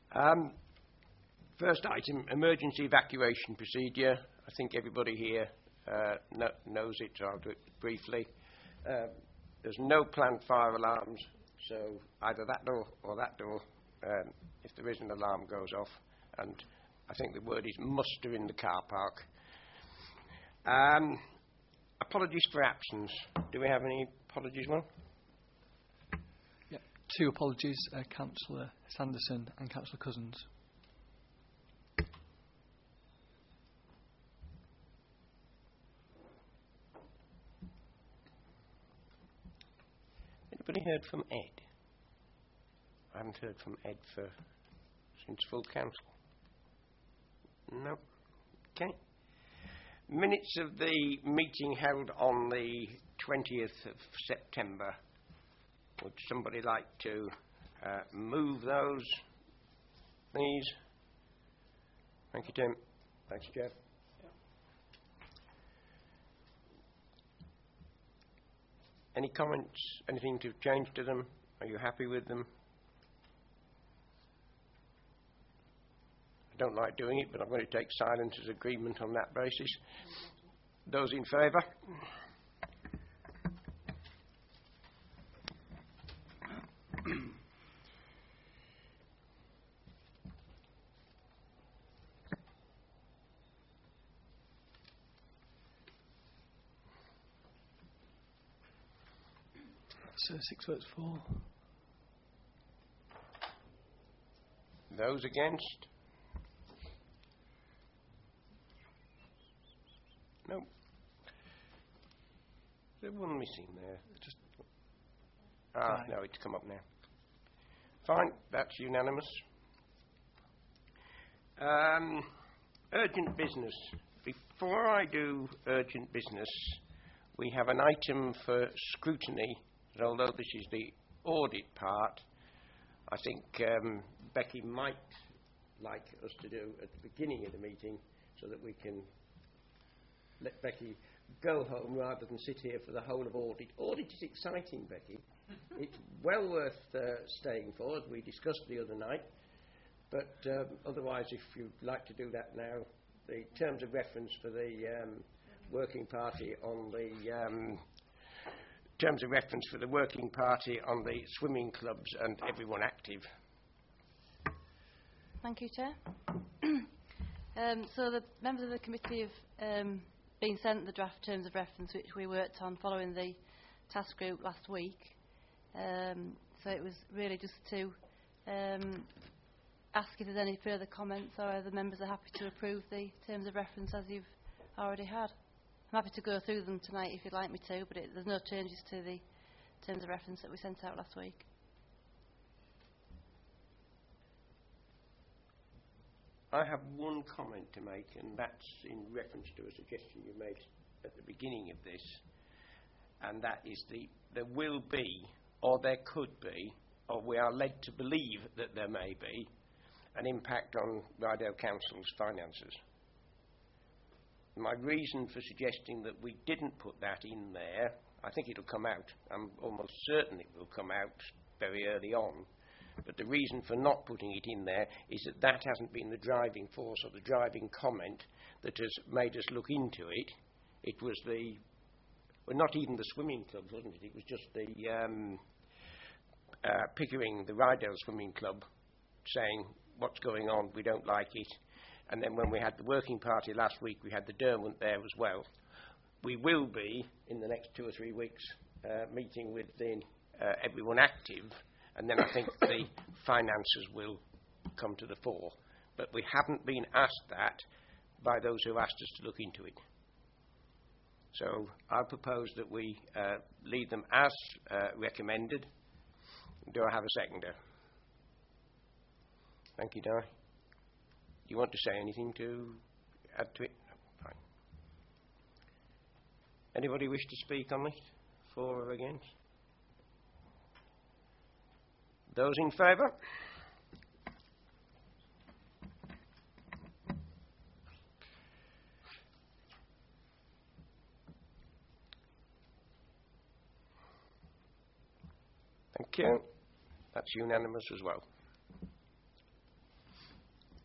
First item, emergency evacuation procedure. I think everybody here knows it, so I'll do it briefly. There's no planned fire alarms, so either that door or that door, if there is an alarm, goes off. And I think the word is muster in the car park. Apologies for absence. Do we have any apologies, Will? Yep. 2 apologies, Councillor Sanderson and Councillor Cousins. Anybody heard from Ed? I haven't heard from Ed since full council. No. Okay. Minutes of the meeting held on the 20th of September. Would somebody like to move those, please? Thank you, Tim. Thanks, Jeff. Any comments? Anything to change to them? Are you happy with them? I don't like doing it, but I'm going to take silence as agreement on that basis. Those in favour? So 6 votes for. Those against? No. There's one missing there. No, it's come up now. Fine, that's unanimous. Urgent business. Before I do urgent business, we have an item for scrutiny. Although this is the audit part, I think Becky might like us to do at the beginning of the meeting so that we can let Becky go home rather than sit here for the whole of audit. Audit is exciting, Becky. It's well worth staying for, as we discussed the other night. But otherwise, if you'd like to do that now, the terms of reference for the working party on the swimming clubs and everyone active. Thank you, Chair. So the members of the committee have been sent the draft terms of reference which we worked on following the task group last week. So it was really just to ask if there's any further comments or whether the members are happy to approve the terms of reference as you've already had. I'm happy to go through them tonight if you'd like me to, but there's no changes to the terms of reference that we sent out last week. I have one comment to make, and that's in reference to a suggestion you made at the beginning of this, and that is there will be, or there could be, or we are led to believe that there may be, an impact on Rydale Council's finances. My reason for suggesting that we didn't put that in there, I think it'll come out. I'm almost certain it will come out very early on. But the reason for not putting it in there is that hasn't been the driving force or the driving comment that has made us look into it. It was not even the swimming clubs, wasn't it? It was just the Pickering, the Rydale Swimming Club, saying, what's going on, we don't like it. And then when we had the working party last week, we had the Derwent there as well. We will be, in the next 2 or 3 weeks, meeting with everyone active, and then I think the finances will come to the fore. But we haven't been asked that by those who asked us to look into it. So I propose that we leave them as recommended. Do I have a seconder? Thank you, Di. Do you want to say anything to add to it? No, fine. Anybody wish to speak on this? For or against? Those in favour? Thank you. That's unanimous as well.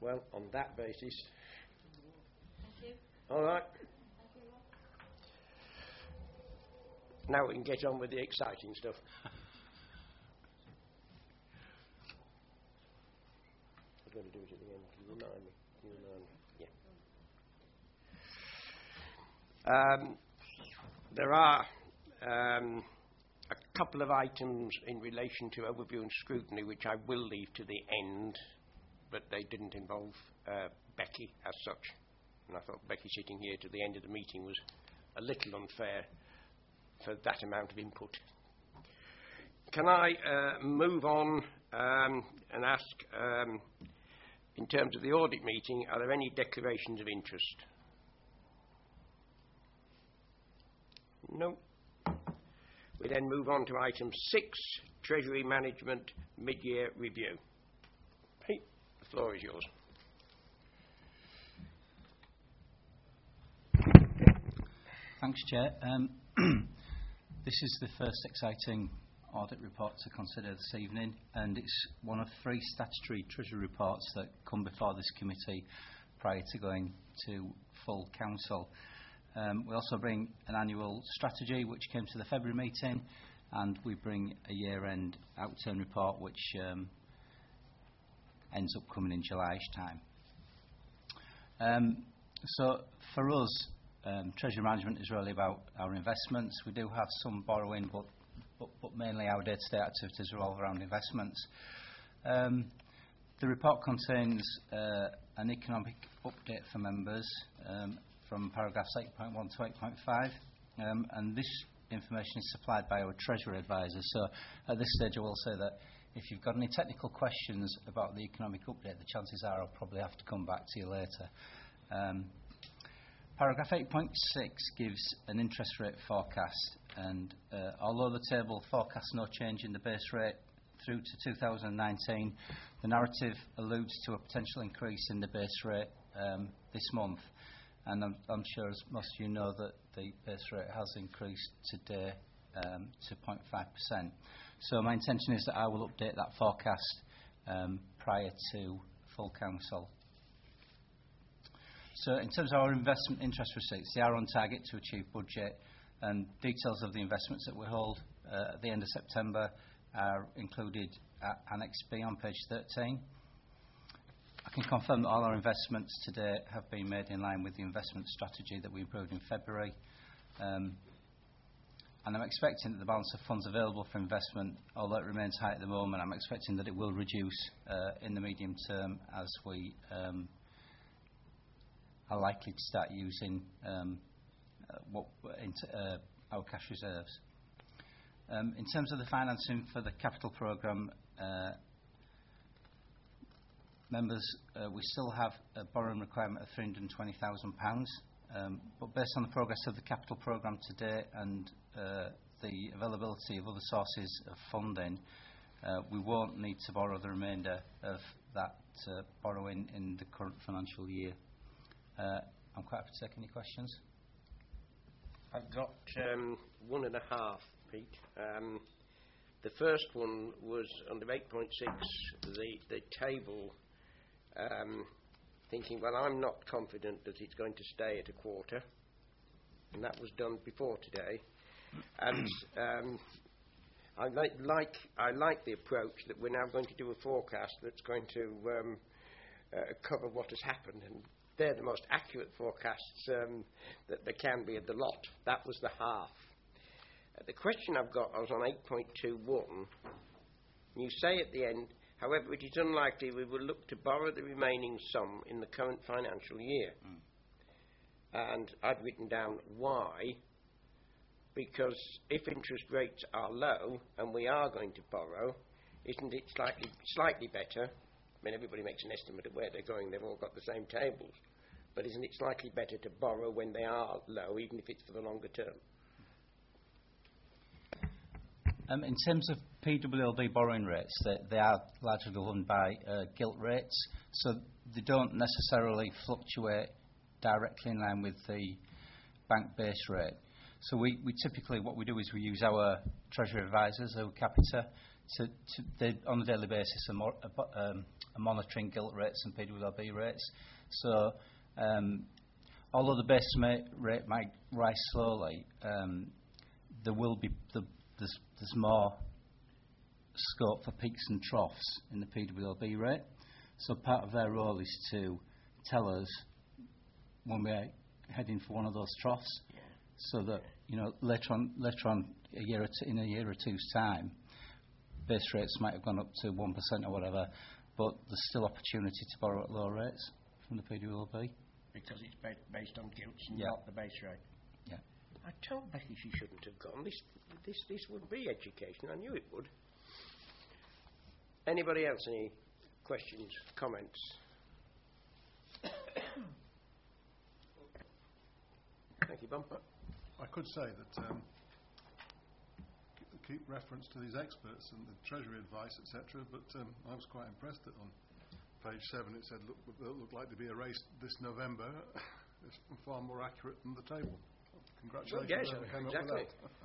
Well, on that basis. Thank you. All right. Now we can get on with the exciting stuff. I'm going to do it at the end. Can you remind me? Yeah. There are a couple of items in relation to overview and scrutiny which I will leave to the end, but they didn't involve Becky as such. And I thought Becky sitting here to the end of the meeting was a little unfair for that amount of input. Can I move on and ask, in terms of the audit meeting, are there any declarations of interest? No. We then move on to item 6, Treasury Management Mid-Year Review. Pete, the floor is yours. Thanks, Chair. This is the first exciting audit report to consider this evening, and it's one of 3 statutory Treasury reports that come before this committee prior to going to full council. We also bring an annual strategy which came to the February meeting, and we bring a year-end outturn report which ends up coming in July-ish time. So for us, Treasury management is really about our investments. We do have some borrowing, but mainly our day-to-day activities revolve around investments. The report contains an economic update for members from paragraphs 8.1 to 8.5, and this information is supplied by our Treasury advisor. So at this stage I will say that if you've got any technical questions about the economic update, the chances are I'll probably have to come back to you later. Paragraph 8.6 gives an interest rate forecast, and although the table forecasts no change in the base rate through to 2019, the narrative alludes to a potential increase in the base rate this month. And I'm sure, as most of you know, that the base rate has increased today to 0.5%. So my intention is that I will update that forecast prior to full council. So in terms of our investment interest receipts, they are on target to achieve budget, and details of the investments that we hold at the end of September are included at Annex B on page 13. I can confirm that all our investments today have been made in line with the investment strategy that we approved in February. And I'm expecting that the balance of funds available for investment, although it remains high at the moment, I'm expecting that it will reduce in the medium term as we are likely to start using our cash reserves. In terms of the financing for the capital programme, members, we still have a borrowing requirement of £320,000, but based on the progress of the capital programme today and the availability of other sources of funding, we won't need to borrow the remainder of that borrowing in the current financial year. I'm quite happy to take any questions. I've got 1.5, Pete. The first one was under 8.6, the table, thinking, well, I'm not confident that it's going to stay at a quarter, and that was done before today. And I like the approach that we're now going to do a forecast that's going to cover what has happened, and they're the most accurate forecasts that there can be of the lot. That was the half. The question I've got, I was on 8.21. You say at the end, however, it is unlikely we will look to borrow the remaining sum in the current financial year. And I've written down why. Because if interest rates are low and we are going to borrow, isn't it slightly better? I mean, everybody makes an estimate of where they're going. They've all got the same tables. But isn't it slightly better to borrow when they are low, even if it's for the longer term? In terms of PWLB borrowing rates, they are largely governed by gilt rates, so they don't necessarily fluctuate directly in line with the bank base rate. So we typically, what we do is we use our Treasury advisors, our Capita, they on a daily basis are monitoring gilt rates and PWLB rates. So although the base rate might rise slowly, there will be there's more scope for peaks and troughs in the PWLB rate. So part of their role is to tell us when we're heading for one of those troughs, so that later on in a year or two's time, base rates might have gone up to 1% or whatever, but there's still opportunity to borrow at low rates from the PWLB. Because it's based on gilts and not the base rate. Yeah. I told Becky she shouldn't have gone. This would be education. I knew it would. Anybody else? Any questions, comments? Thank you, Bumper. I could say that keep reference to these experts and the Treasury advice, etc. But I was quite impressed that on page 7 it said looked like to be a race this November. It's far more accurate than the table. Congratulations. Well, yes, whoever came up exactly. with that.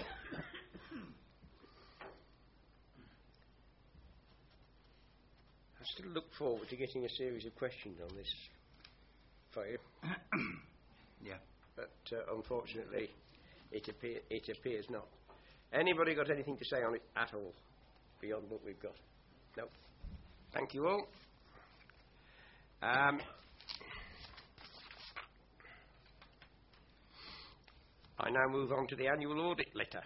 I still look forward to getting a series of questions on this for you. Yeah. But unfortunately, it appears not. Anybody got anything to say on it at all, beyond what we've got? No. Thank you all. I now move on to the annual audit letter.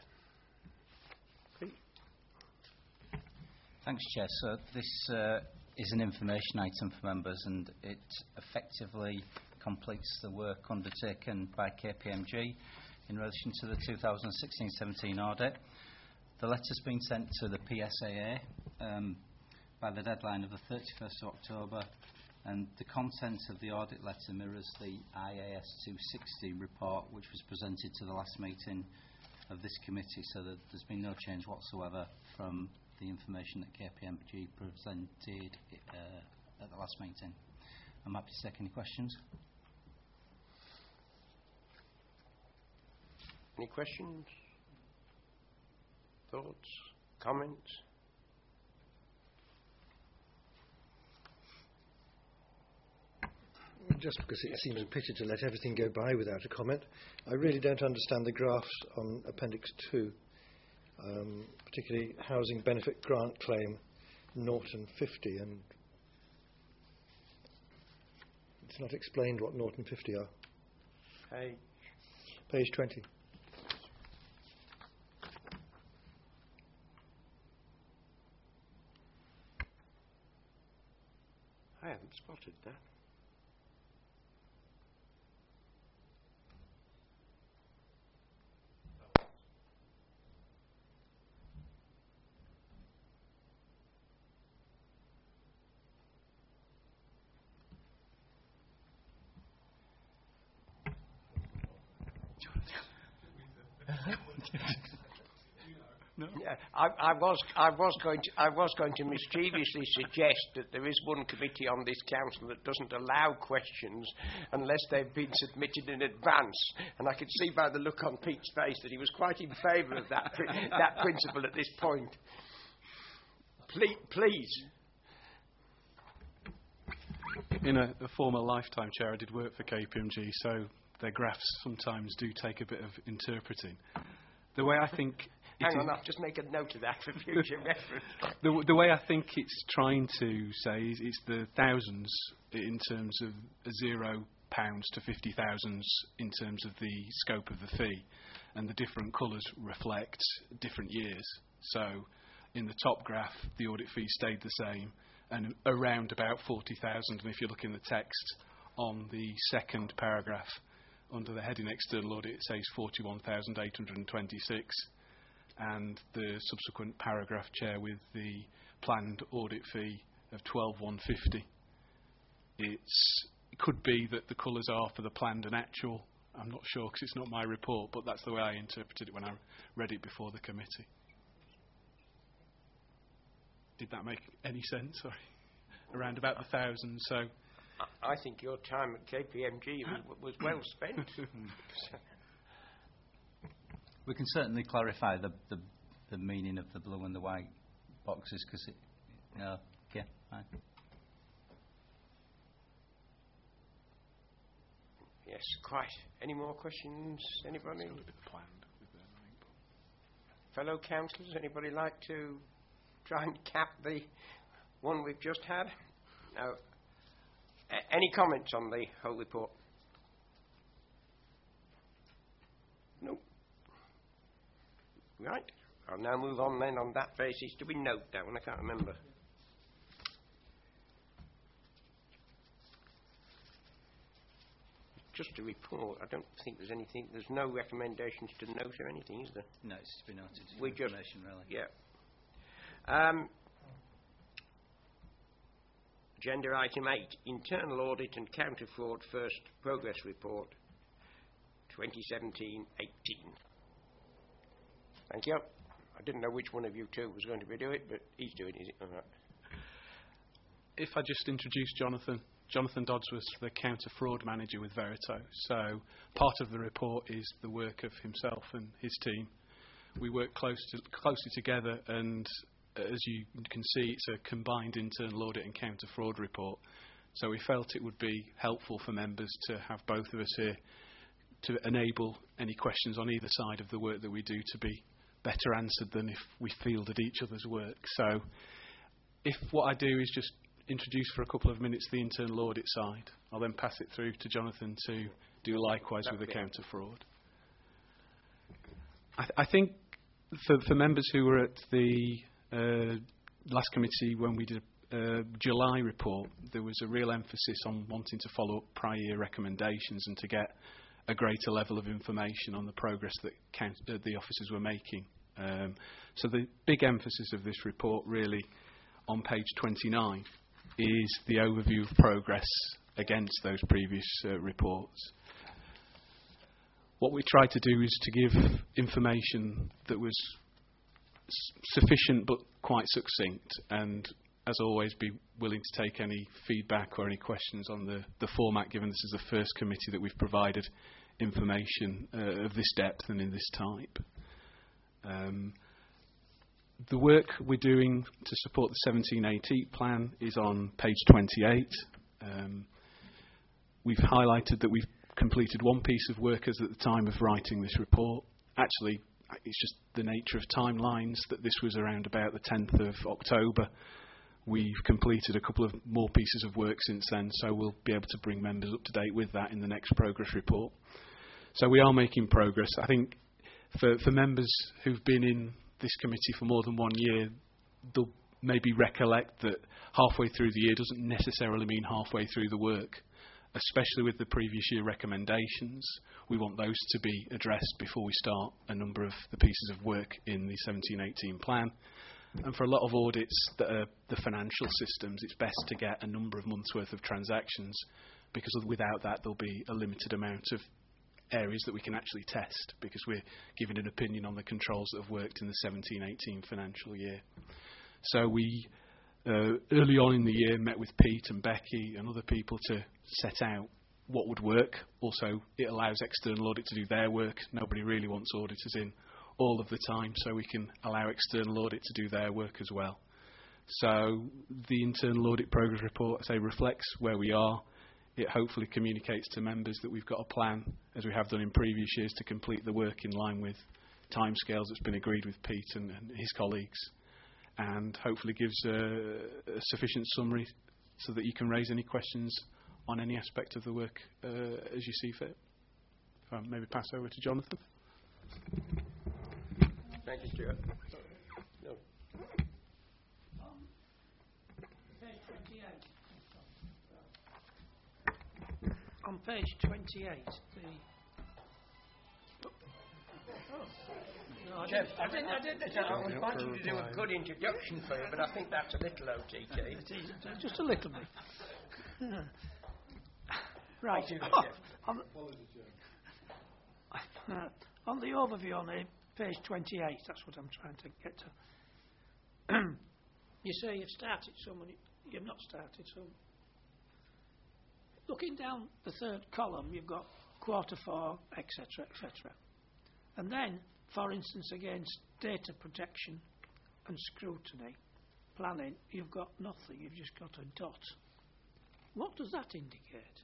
Thanks, Chair. So this is an information item for members, and it effectively completes the work undertaken by KPMG in relation to the 2016-17 audit. The letter's been sent to the PSAA by the deadline of the 31st of October, and the content of the audit letter mirrors the IAS 260 report, which was presented to the last meeting of this committee, so that there's been no change whatsoever from the information that KPMG presented at the last meeting. I'm happy to take any questions. Any questions? Thoughts? Comments? Just because it seems a pity to let everything go by without a comment, I really don't understand the graphs on Appendix 2, particularly housing benefit grant claim, Norton 50, and it's not explained what Norton 50 are. Page 20. I haven't spotted that. No. Yeah, I was going to mischievously suggest that there is one committee on this council that doesn't allow questions unless they've been submitted in advance, and I could see by the look on Pete's face that he was quite in favour of that that principle at this point. Please. In a former lifetime, Chair, I did work for KPMG, so their graphs sometimes do take a bit of interpreting. The way I think... Hang on, I'll just make a note of that for future reference. The way I think it's trying to say is it's the thousands in terms of £0 to 50,000 in terms of the scope of the fee, and the different colours reflect different years. So in the top graph, the audit fee stayed the same, and around about 40,000. And if you look in the text on the second paragraph, under the heading External Audit, it says 41,826. And the subsequent paragraph, Chair, with the planned audit fee of 12,150. It could be that the colours are for the planned and actual. I'm not sure because it's not my report, but that's the way I interpreted it when I read it before the committee. Did that make any sense? Sorry. Around about the thousands, so... I think your time at KPMG was well spent. We can certainly clarify the meaning of the blue and the white boxes because no, yeah, fine. Yes, quite. Any more questions? Anybody? It's got a bit planned with them, I think. Fellow councillors, anybody like to try and cap the one we've just had? No. Any comments on the whole report? No. Right. I'll now move on then on that basis. Do we note that one? I can't remember. Just a report. I don't think there's anything. There's no recommendations to note or anything, is there? No, it's to be noted. We just- Information, really. Yeah. Agenda item 8, Internal Audit and Counter Fraud First Progress Report 2017-18. Thank you. I didn't know which one of you two was going to be doing it, but he's doing it. All right. If I just introduce Jonathan. Jonathan Dodds was the counter fraud manager with Verito. So part of the report is the work of himself and his team. We work closely together, and as you can see, it's a combined internal audit and counter fraud report. So we felt it would be helpful for members to have both of us here to enable any questions on either side of the work that we do to be better answered than if we fielded each other's work. So if what I do is just introduce for a couple of minutes the internal audit side, I'll then pass it through to Jonathan to do likewise with the counter fraud. I think for members who were at the last committee when we did a July report, there was a real emphasis on wanting to follow up prior year recommendations and to get a greater level of information on the progress that the officers were making. So the big emphasis of this report really on page 29 is the overview of progress against those previous reports. What we tried to do is to give information that was sufficient but quite succinct, and as always be willing to take any feedback or any questions on the format, given this is the first committee that we've provided information of this depth and in this type. The work we're doing to support the 17-18 plan is on page 28. We've highlighted that we've completed one piece of work as at the time of writing this report. Actually, it's just the nature of timelines that this was around about the 10th of October. We've completed a couple of more pieces of work since then, so we'll be able to bring members up to date with that in the next progress report. So we are making progress. I think for members who've been in this committee for more than 1 year, they'll maybe recollect that halfway through the year doesn't necessarily mean halfway through the work, especially with the previous year recommendations. We want those to be addressed before we start a number of the pieces of work in the 17-18 plan. And for a lot of audits that are the financial systems, it's best to get a number of months' worth of transactions, because without that there'll be a limited amount of areas that we can actually test, because we're giving an opinion on the controls that have worked in the 17-18 financial year. So we, early on in the year, met with Pete and Becky and other people to set out what would work. Also, it allows external audit to do their work. Nobody really wants auditors in all of the time, so we can allow external audit to do their work as well. So the internal audit progress report, I say, reflects where we are. It hopefully communicates to members that we've got a plan, as we have done in previous years, to complete the work in line with timescales that's been agreed with Pete and his colleagues, and hopefully gives a sufficient summary so that you can raise any questions on any aspect of the work as you see fit. If I maybe pass over to Jonathan. Thank you, Stuart. No. On page 28, Jeff, I was wanting to do a good introduction for you, but I think that's a little OTT. it is just a little bit. Right. On the overview on page 28, that's what I'm trying to get to. You say you've started some, and you've not started some. Looking down the third column, you've got Q4, etc., etc. And then, for instance, against data protection and scrutiny, planning, you've got nothing, you've just got a dot. What does that indicate?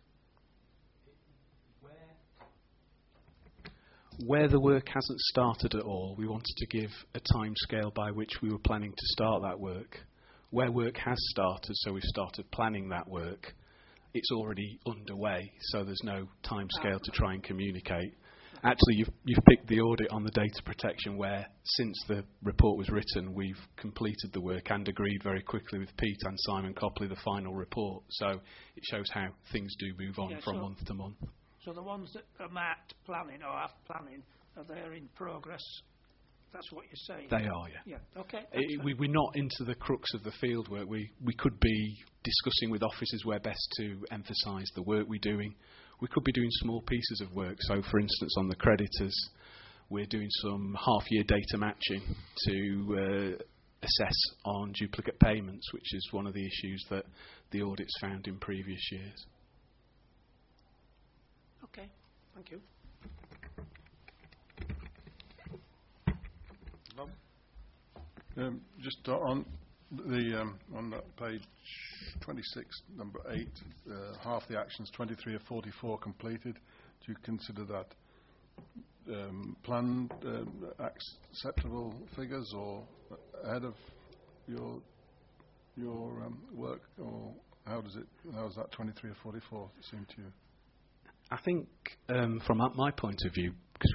Where the work hasn't started at all, we wanted to give a timescale by which we were planning to start that work. Where work has started, so we've started planning that work, it's already underway, so there's no timescale to try and communicate. Actually, you've picked the audit on the data protection where, since the report was written, we've completed the work and agreed very quickly with Pete and Simon Copley the final report. So it shows how things do move on from month to month. So the ones that are marked planning or have planning, are they in progress? That's what you're saying? They are, yeah. Yeah, okay. We're not into the crux of the field work. We could be discussing with officers where best to emphasise the work we're doing. We could be doing small pieces of work. So, for instance, on the creditors, we're doing some half-year data matching to assess on duplicate payments, which is one of the issues that the audits found in previous years. Okay, thank you. Just on that page 26, number 8, half the actions, 23 of 44 completed. Do you consider that planned, acceptable figures, or ahead of your work, or how does that 23 of 44 seem to you? I think, from my point of view, because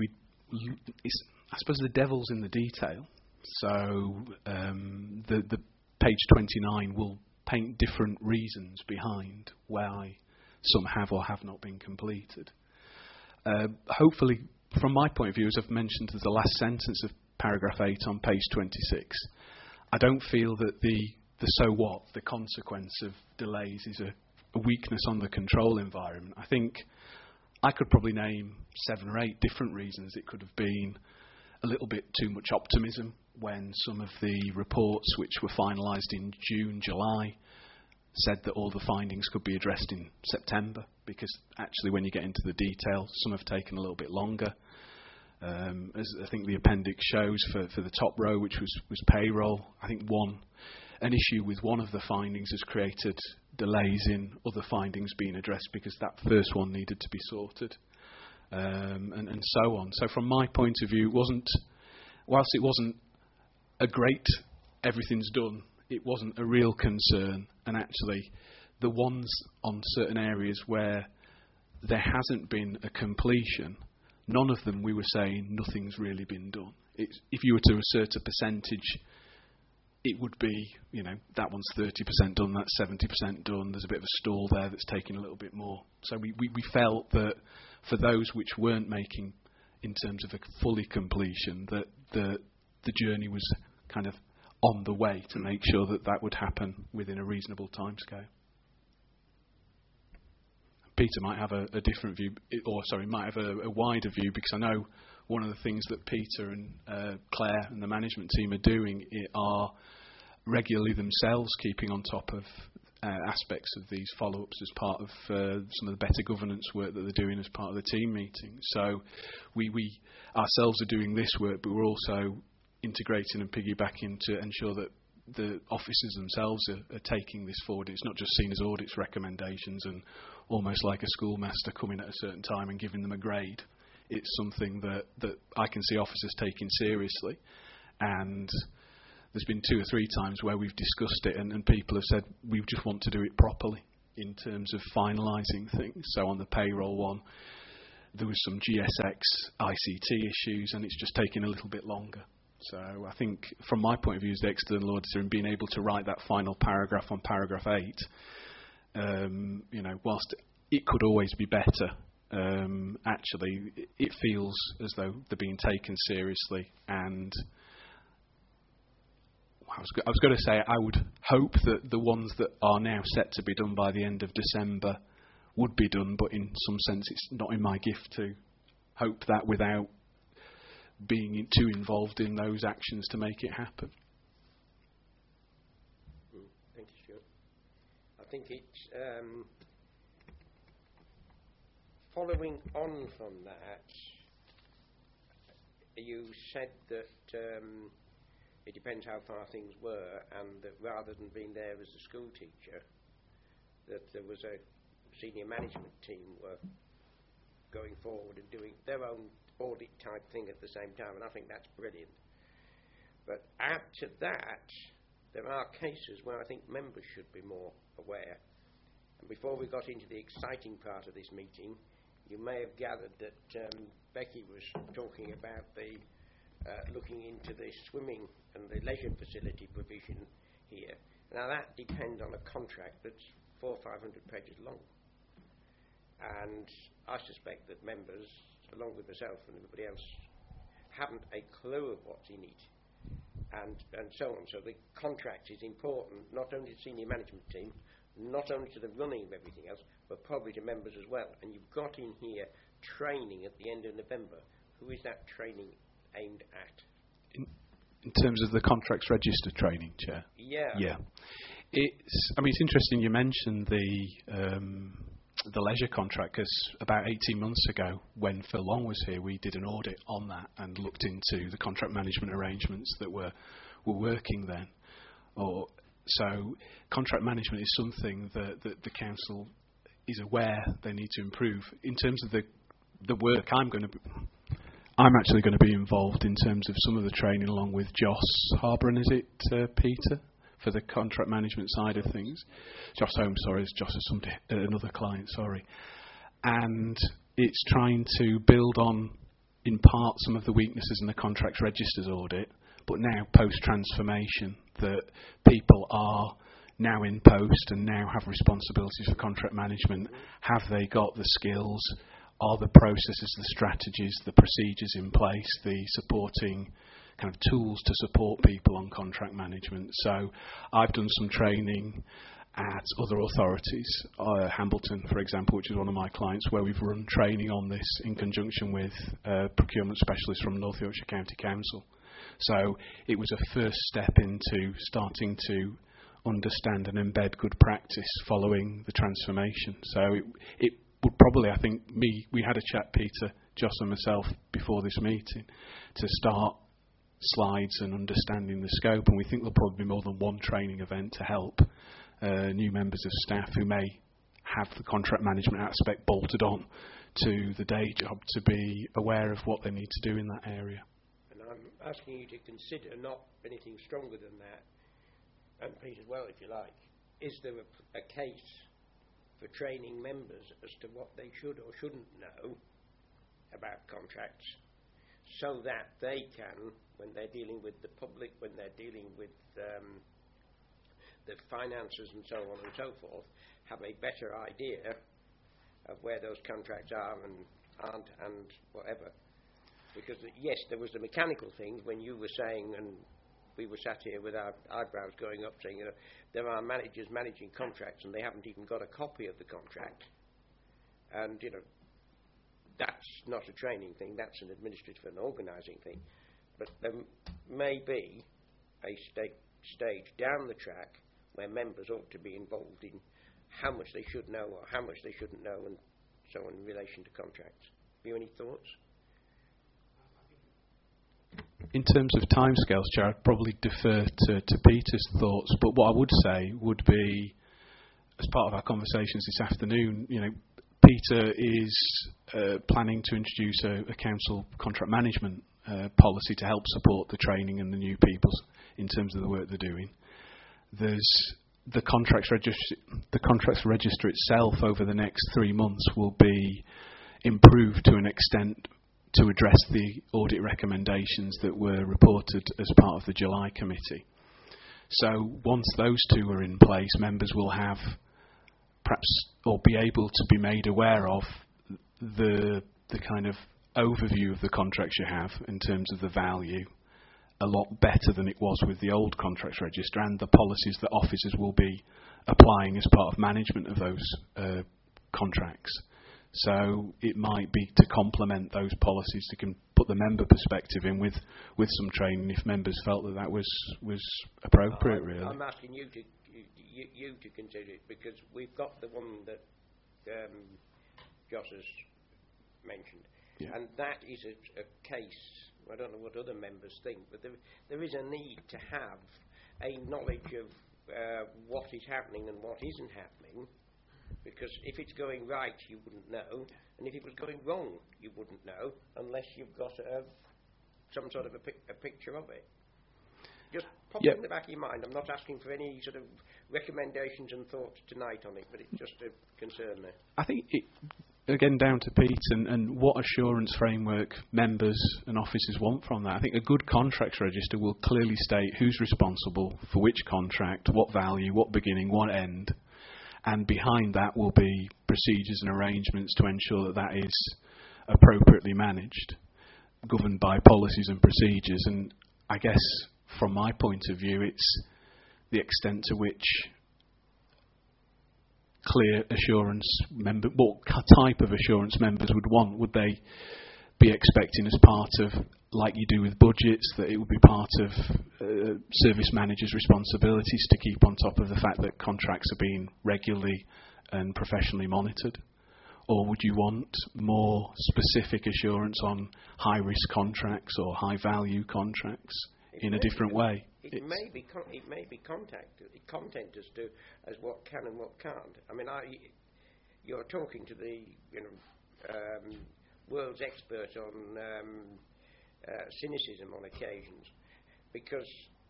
I suppose the devil's in the detail. So the page 29 will paint different reasons behind why some have or have not been completed. Hopefully, from my point of view, as I've mentioned as the last sentence of paragraph 8 on page 26, I don't feel that the so what, the consequence of delays is a weakness on the control environment. I think I could probably name 7 or 8 different reasons. It could have been a little bit too much optimism when some of the reports which were finalised in June, July, said that all the findings could be addressed in September, because actually when you get into the detail, some have taken a little bit longer. As I think the appendix shows for the top row, which was payroll, I think an issue with one of the findings has created delays in other findings being addressed because that first one needed to be sorted. And so on. So from my point of view, whilst it wasn't a great everything's done, it wasn't a real concern. And actually, the ones on certain areas where there hasn't been a completion, none of them we were saying nothing's really been done. If you were to assert a percentage, it would be, that one's 30% done, that's 70% done. There's a bit of a stall there that's taking a little bit more. So we felt that for those which weren't making, in terms of a fully completion, that the journey was kind of on the way to make sure that would happen within a reasonable timescale. Peter might have a different view, might have a wider view, because I know one of the things that Peter and Claire and the management team are doing are regularly themselves keeping on top of aspects of these follow-ups as part of some of the better governance work that they're doing as part of the team meeting. So we ourselves are doing this work, but we're also integrating and piggybacking to ensure that the officers themselves are taking this forward. It's not just seen as audits recommendations and almost like a schoolmaster coming at a certain time and giving them a grade. It's something that I can see officers taking seriously, and there's been 2 or 3 times where we've discussed it and people have said we just want to do it properly in terms of finalising things. So on the payroll one, there was some GSX ICT issues and it's just taking a little bit longer. So I think from my point of view as the external auditor, and being able to write that final paragraph on paragraph 8, whilst it could always be better, actually it feels as though they're being taken seriously. And I was going to say I would hope that the ones that are now set to be done by the end of December would be done, but in some sense it's not in my gift to hope that without being too involved in those actions to make it happen. Thank you, Stuart. I think it's following on from that, you said that it depends how far things were, and that rather than being there as a school teacher, that there was a senior management team were going forward and doing their own audit type thing at the same time, and I think that's brilliant. But add to that, there are cases where I think members should be more aware. And before we got into the exciting part of this meeting, you may have gathered that Becky was talking about the looking into the swimming and the leisure facility provision here. Now that depends on a contract that's 400 or 500 pages long. And I suspect that members, along with myself and everybody else, haven't a clue of what's in it, and so on. So the contract is important, not only to the senior management team, not only to the running of everything else, but probably to members as well. And you've got in here training at the end of November. Who is that training aimed at? In terms of the contracts register training, Chair? Yeah. Yeah. It's interesting you mentioned the leisure contract, because about 18 months ago, when Phil Long was here, we did an audit on that and looked into the contract management arrangements that were working then. So contract management is something that the council is aware they need to improve. In terms of the work I'm actually going to be involved in terms of some of the training, along with Joss Harborough, is it, Peter, for the contract management side of things. Joss Holmes, sorry, Joss is another client, sorry. And it's trying to build on, in part, some of the weaknesses in the contracts registers audit, but now post-transformation, that people are now in post and now have responsibilities for contract management. Have they got the skills? Are the processes, the strategies, the procedures in place, the supporting kind of tools to support people on contract management? So I've done some training at other authorities, Hambleton, for example, which is one of my clients, where we've run training on this in conjunction with procurement specialists from North Yorkshire County Council. So it was a first step into starting to understand and embed good practice following the transformation. So it would probably, I think, we had a chat, Peter, Joss and myself, before this meeting, to start slides and understanding the scope, and we think there'll probably be more than one training event to help new members of staff who may have the contract management aspect bolted on to the day job to be aware of what they need to do in that area. And I'm asking you to consider not anything stronger than that, and Pete as well, if you like. Is there a case for training members as to what they should or shouldn't know about contracts, so that they can, when they're dealing with the public, when they're dealing with the finances and so on and so forth, have a better idea of where those contracts are and aren't and whatever. Because, yes, there was the mechanical things when you were saying, and we were sat here with our eyebrows going up saying, there are managers managing contracts and they haven't even got a copy of the contract. And, that's not a training thing, that's an administrative and organising thing. But there may be a stage down the track where members ought to be involved in how much they should know or how much they shouldn't know, and so on in relation to contracts. Have you any thoughts? In terms of timescales, Chair, I'd probably defer to Peter's thoughts, but what I would say would be, as part of our conversations this afternoon, Peter is planning to introduce a council contract management policy to help support the training and the new people in terms of the work they're doing. There's the contracts register itself over the next 3 months will be improved to an extent to address the audit recommendations that were reported as part of the July committee. So once those two are in place, members will have perhaps, or be able to be made aware of the kind of overview of the contracts you have in terms of the value a lot better than it was with the old contracts register, and the policies that officers will be applying as part of management of those contracts. So it might be to complement those policies to put the member perspective in with some training if members felt that was appropriate. Really, I'm asking you to consider it, because we've got the one that Joss has mentioned, and that is a case I don't know what other members think, but there is a need to have a knowledge of what is happening and what isn't happening, because if it's going right, you wouldn't know, and if it was going wrong, you wouldn't know, unless you've got some sort of a picture of it. Just pop it in the back of your mind. I'm not asking for any sort of recommendations and thoughts tonight on it, but it's just a concern there. I think it, again, down to Pete and what assurance framework members and officers want from that. I think a good contracts register will clearly state who's responsible for which contract, what value, what beginning, what end, and behind that will be procedures and arrangements to ensure that that is appropriately managed, governed by policies and procedures. And I guess from my point of view, it's the extent to which clear assurance what type of assurance members would want. Would they be expecting as part of, like you do with budgets, that it would be part of service managers' responsibilities to keep on top of the fact that contracts are being regularly and professionally monitored? Or would you want more specific assurance on high-risk contracts or high-value contracts in a different way? It may be content as to as what can and what can't. I mean, you're talking to the world's expert on cynicism on occasions, because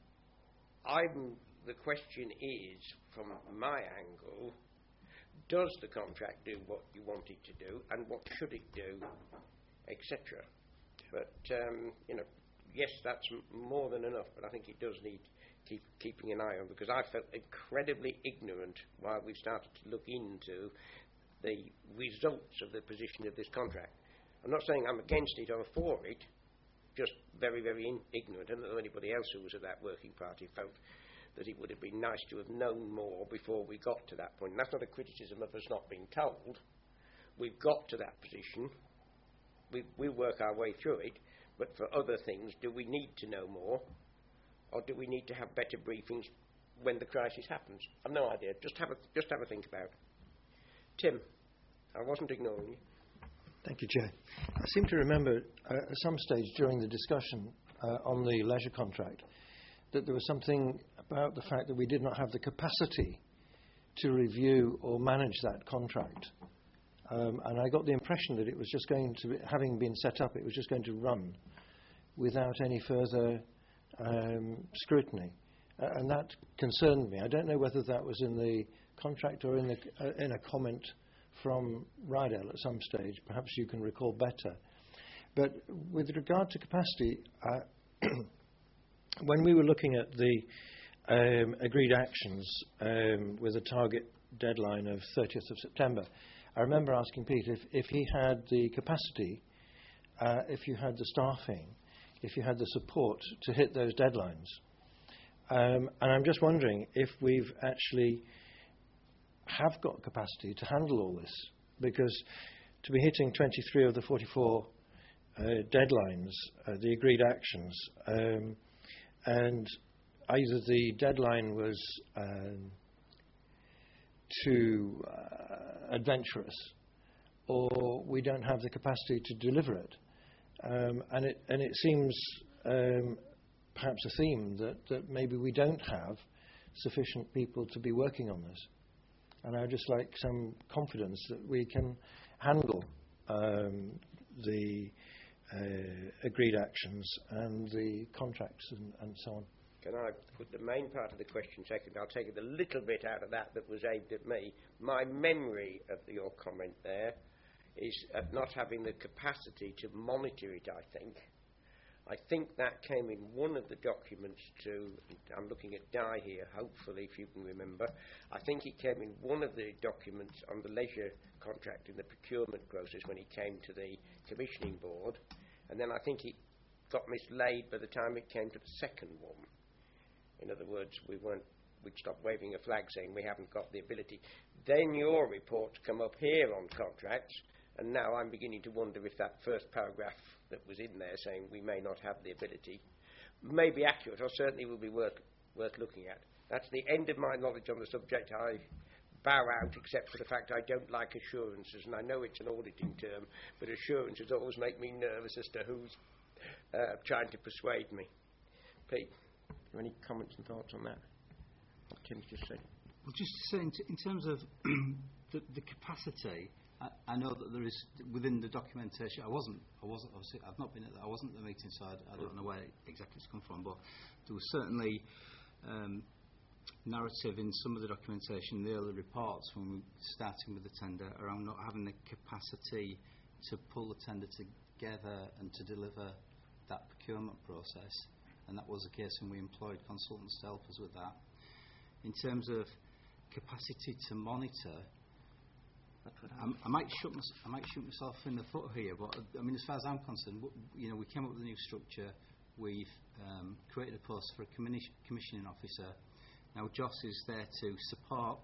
the question is, from my angle, does the contract do what you want it to do, and what should it do, etc. But yes, that's more than enough, but I think it does need keeping an eye on, because I felt incredibly ignorant while we started to look into the results of the position of this contract. I'm not saying I'm against it or for it, just very, very ignorant. I don't know anybody else who was at that working party felt that it would have been nice to have known more before we got to that point. And that's not a criticism of us not being told. We've got to that position. We work our way through it. But for other things, do we need to know more, or do we need to have better briefings when the crisis happens? I've no idea. Just have a think about it. Tim, I wasn't ignoring you. Thank you, Chair. I seem to remember at some stage during the discussion on the leisure contract that there was something about the fact that we did not have the capacity to review or manage that contract. And I got the impression that it was just going to, having been set up, it was just going to run without any further scrutiny. And that concerned me. I don't know whether that was in the contract or in a comment from Rydell at some stage. Perhaps you can recall better. But with regard to capacity, when we were looking at the agreed actions with a target deadline of 30th of September, I remember asking Pete if he had the capacity, if you had the staffing, if you had the support to hit those deadlines. And I'm just wondering if we've actually have got capacity to handle all this, because to be hitting 23 of the 44 deadlines, the agreed actions, and either the deadline was too adventurous, or we don't have the capacity to deliver it. And it seems perhaps a theme that maybe we don't have sufficient people to be working on this. And I'd just like some confidence that we can handle the agreed actions and the contracts and so on. Can I put the main part of the question second? I'll take it a little bit out of that was aimed at me. My memory of your comment there is of not having the capacity to monitor it, I think. I think that came in one of the documents I'm looking at Di here, hopefully, if you can remember. I think it came in one of the documents on the leisure contract in the procurement process when it came to the commissioning board. And then I think it got mislaid by the time it came to the second one. In other words, we'd stopped waving a flag saying we haven't got the ability. Then your reports come up here on contracts, and now I'm beginning to wonder if that first paragraph that was in there saying we may not have the ability may be accurate, or certainly will be worth looking at. That's the end of my knowledge on the subject. I bow out, except for the fact I don't like assurances, and I know it's an auditing term, but assurances always make me nervous as to who's trying to persuade me. Pete, any comments and thoughts on that? What Tim's just said. Well, just to say, in terms of the capacity, I know that there is within the documentation. I wasn't obviously. I've not been I wasn't at the meeting, so I don't know where exactly it's come from. But there was certainly narrative in some of the documentation, the early reports when we were starting with the tender, around not having the capacity to pull the tender together and to deliver that procurement process. And that was the case when we employed consultants to help us with that. In terms of capacity to monitor, I might shoot myself in the foot here, but I mean, as far as I'm concerned, we came up with a new structure. We've created a post for a commissioning officer. Now, Joss is there to support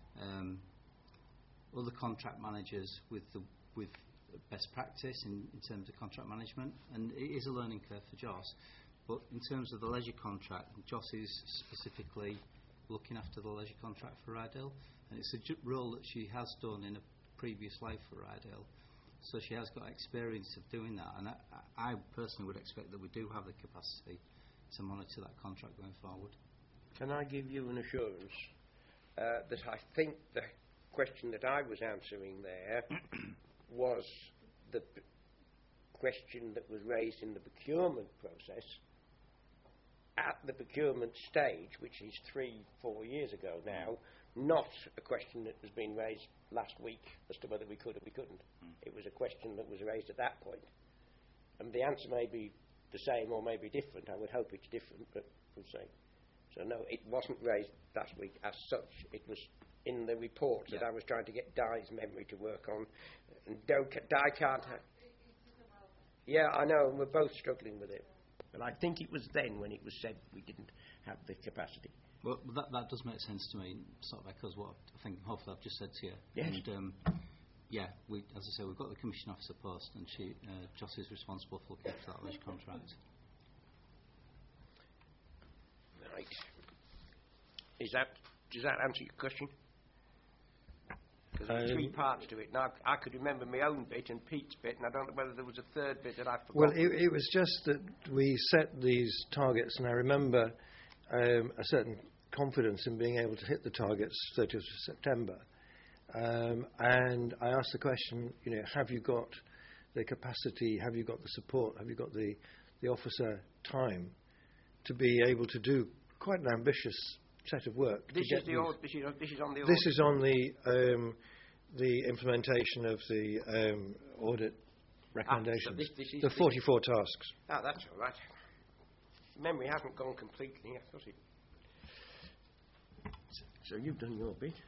other contract managers with best practice in terms of contract management, and it is a learning curve for Joss. But in terms of the leisure contract, Joss is specifically looking after the leisure contract for Rydell, and it's a role that she has done in a previous life for Rydell, so she has got experience of doing that, and I personally would expect that we do have the capacity to monitor that contract going forward. Can I give you an assurance that I think the question that I was answering there was the question that was raised in the procurement process at the procurement stage, which is 3-4 years ago now, not a question that has been raised last week as to whether we could or we couldn't. It was a question that was raised at that point. And the answer may be the same or may be different. I would hope it's different, but we'll see. So no, it wasn't raised last week as such. It was in the report that I was trying to get Di's memory to work on. And Di can't have... Yeah, I know, and we're both struggling with it. But I think it was then when it was said we didn't have the capacity. Well, that does make sense to me, sort of echoes what I think hopefully I've just said to you. Yes. And as I say, we've got the commission officer post, and Joss is responsible for looking after that leisure contract. Right. Does that answer your question? Because there's 3 parts to it. Now, I could remember my own bit and Pete's bit, and I don't know whether there was a third bit that I forgot. Well, it was just that we set these targets, and I remember a certain confidence in being able to hit the targets 30th of September. And I asked the question, have you got the capacity, have you got the support, have you got the officer time to be able to do quite an ambitious set of work? This is on the audit. This is on the implementation of the audit recommendations. So this is the 44 tasks. Oh, that's all right. Memory hasn't gone completely, has it? So you've done your bit.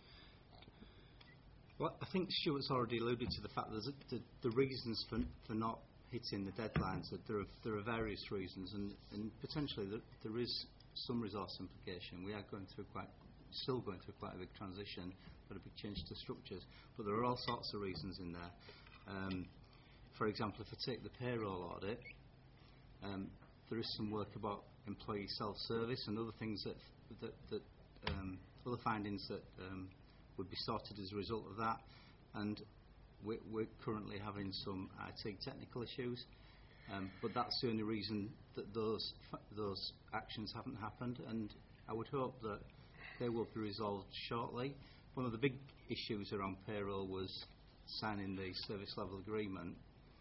Well, I think Stuart's already alluded to the fact that the reasons for not hitting the deadlines, that there are various reasons, and potentially there is some resource implication. We are still going through quite a big transition, but a big change to structures. But there are all sorts of reasons in there. For example, if I take the payroll audit, there is some work about employee self-service and other things that other findings that would be sorted as a result of that. And we're currently having some IT technical issues. But that's the only reason that those actions haven't happened, and I would hope that they will be resolved shortly. One of the big issues around payroll was signing the service level agreement.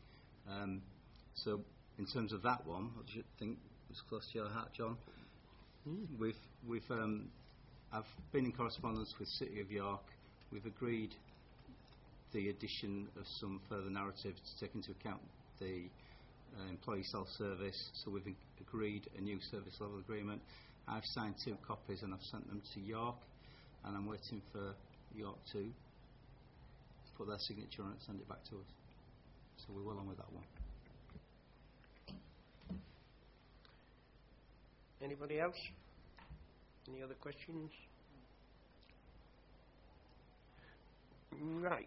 So in terms of that one, I should think it was close to your heart, John. I've been in correspondence with City of York. We've agreed the addition of some further narrative to take into account the employee self-service, so we've agreed a new service level agreement. I've signed 2 copies and I've sent them to York, and I'm waiting for York to put their signature on it and send it back to us. So we're well on with that one. Anybody else? Any other questions? Right.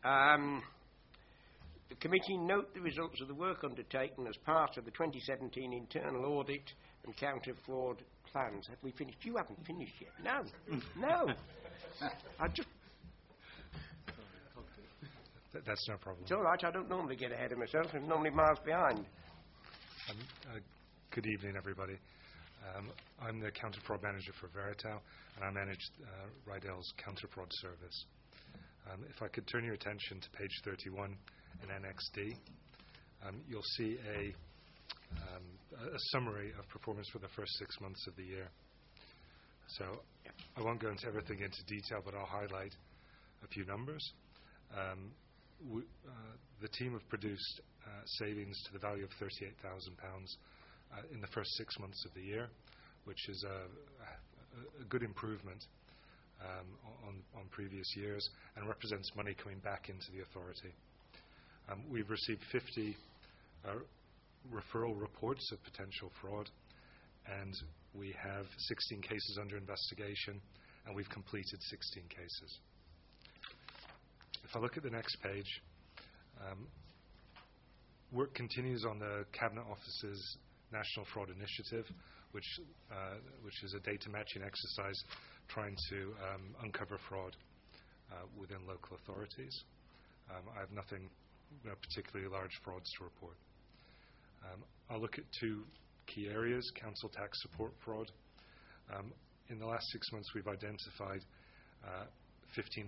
The committee note the results of the work undertaken as part of the 2017 internal audit and counter-fraud plans. Have we finished? You haven't finished yet. No. I just... That's no problem. It's all right. I don't normally get ahead of myself. I'm normally miles behind. Good evening, everybody. I'm the counter-fraud manager for Veritel, and I manage Rydel's counter-fraud service. If I could turn your attention to page 31 in Annex D, you'll see a summary of performance for the first 6 months of the year. So I won't go into everything into detail, but I'll highlight a few numbers. The team have produced savings to the value of £38,000 in the first 6 months of the year, which is a good improvement on previous years and represents money coming back into the authority. We've received 50 referral reports of potential fraud, and we have 16 cases under investigation, and we've completed 16 cases. If I look at the next page, work continues on the Cabinet Office's National Fraud Initiative, which is a data matching exercise trying to uncover fraud within local authorities. I have nothing particularly large frauds to report. I'll look at two key areas: council tax support fraud. In the last 6 months, we've identified £15,000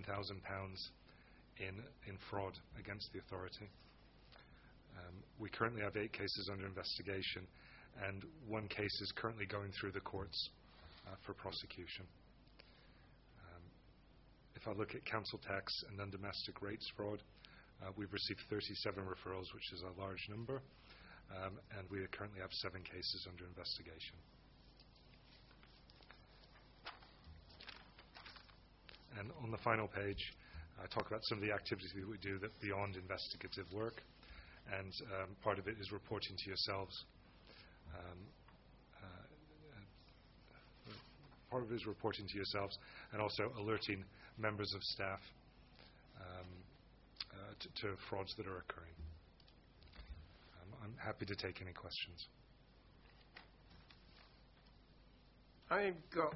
in fraud against the authority. We currently have 8 cases under investigation, and 1 case is currently going through the courts for prosecution. If I look at council tax and non-domestic rates fraud, we've received 37 referrals, which is a large number, and we currently have 7 cases under investigation. And on the final page, I talk about some of the activities that we do that beyond investigative work, and part of it is reporting to yourselves. Part of it is reporting to yourselves and also alerting members of staff to frauds that are occurring. I'm happy to take any questions. I've got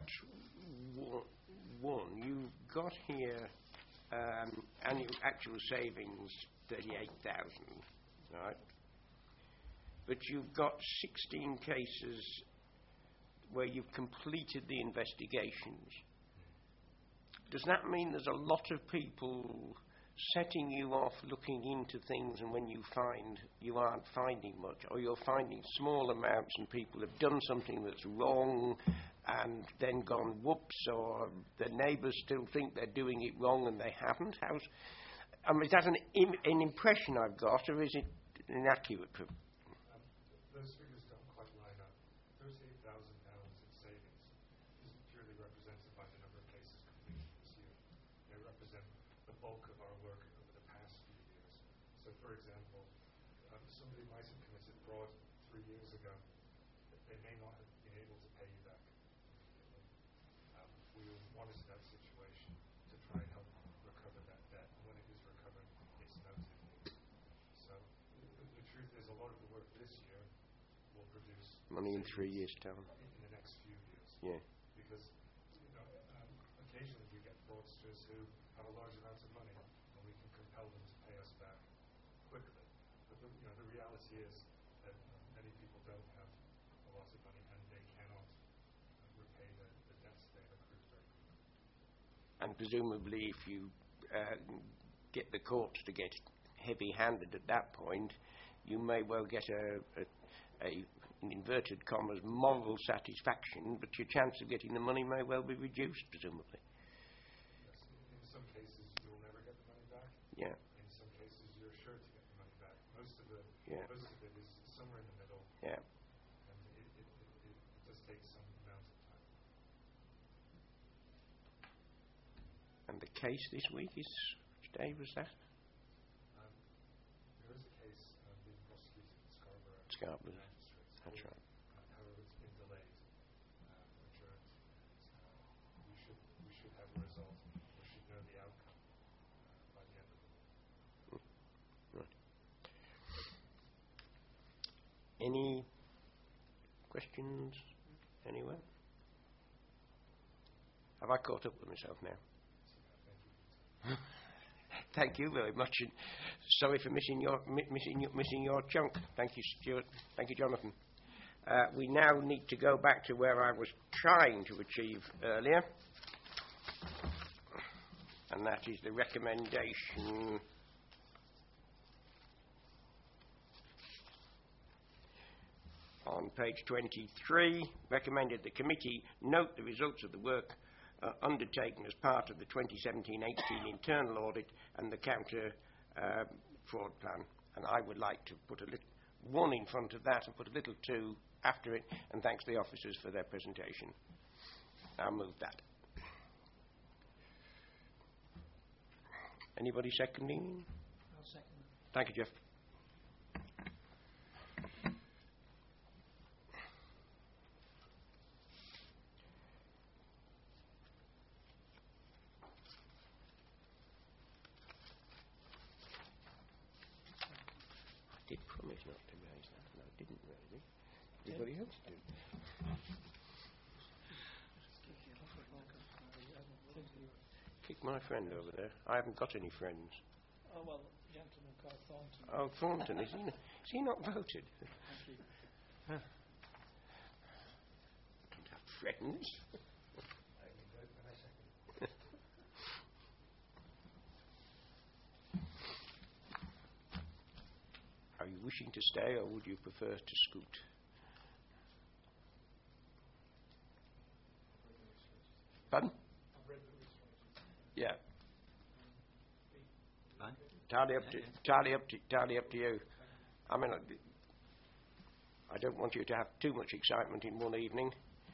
one. You've got here annual actual savings 38,000, right? But you've got 16 cases where you've completed the investigations. Does that mean there's a lot of people setting you off looking into things, and when you find you aren't finding much, or you're finding small amounts and people have done something that's wrong and then gone whoops, or the neighbours still think they're doing it wrong and they haven't? Is that an impression I've got, or is it inaccurate? Those figures don't quite line up. £38,000 in savings isn't purely represented by the number of cases completed this year. They represent the bulk of our work over the past few years. So, for example, somebody might have committed fraud 3 years ago. They may not have been able to pay you back immediately. We will monitor that situation to try and help recover that debt. And when it is recovered, it's noted here. So the truth is, a lot of the work this year will produce money in 3 years' time. In the next few years. Yeah. Because occasionally we get fraudsters who have a large amount of money, and we can compel them to pay us back quickly. But the reality is that many people don't have a lot of money, and they cannot repay the debts they've accrued very quickly. And presumably, if you get the courts to get heavy-handed at that point, you may well get in inverted commas, moral satisfaction, but your chance of getting the money may well be reduced, presumably. Yes. In some cases, you'll never get the money back. Yeah. In some cases, you're sure to get the money back. Most of it is somewhere in the middle. Yeah. And it does take some amount of time. And the case this week is, which day was that? There is a case being prosecuted in Scarborough. Scarborough. That's right. However, it's been delayed, adjourned. We should have a result. We should know the outcome by the end of the month. Right. Any questions anywhere? Have I caught up with myself now? Thank you very much. And sorry for missing your chunk. Thank you, Stuart. Thank you, Jonathan. We now need to go back to where I was trying to achieve earlier, and that is the recommendation on page 23. Recommended the committee note the results of the work undertaken as part of the 2017-18 internal audit and the counter fraud plan. And I would like to put a little 1 in front of that and put a little 2 after it, and thanks to the officers for their presentation. I'll move that. Anybody seconding? I'll second. Thank you, Jeff. I did promise not to raise that, and I didn't raise it. Everybody else did. Kick my friend over there. I haven't got any friends. Oh, well, the gentleman called Thornton. Oh, Thornton, is he not voted? Thank you. I don't have friends. Are you wishing to stay, or would you prefer to scoot? Pardon? Yeah. Entirely up to you. I mean, I don't want you to have too much excitement in one evening.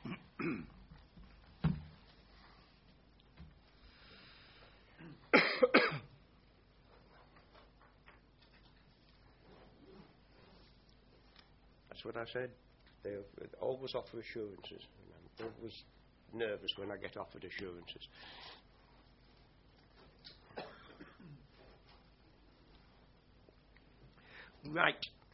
That's what I said. They always offer assurances. I'm always nervous when I get offered assurances. Right.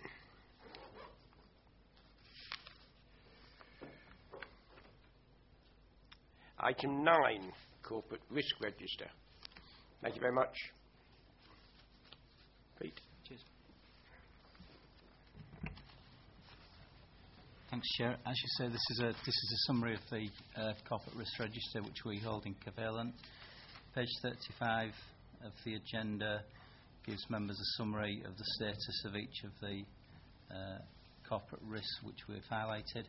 Item 9, Corporate Risk Register. Thank you very much. Pete. Cheers. Thanks, Chair. As you say, this is a summary of the Corporate Risk Register which we hold in Covalent. Page 35 of the agenda gives members a summary of the status of each of the corporate risks which we've highlighted.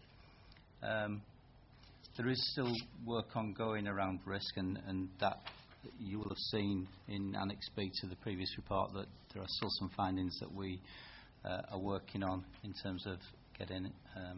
There is still work ongoing around risk, and that you will have seen in Annex B to the previous report that there are still some findings that we are working on in terms of getting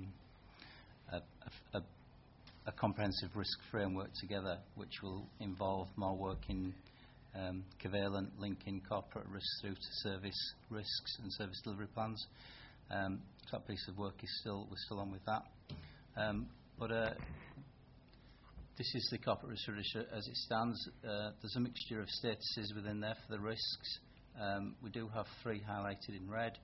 a comprehensive risk framework together, which will involve more work in Covalent, linking corporate risks through to service risks and service delivery plans. That piece of work we're still on with that. But this is the corporate risk register as it stands. There's a mixture of statuses within there for the risks. We do have 3 highlighted in red.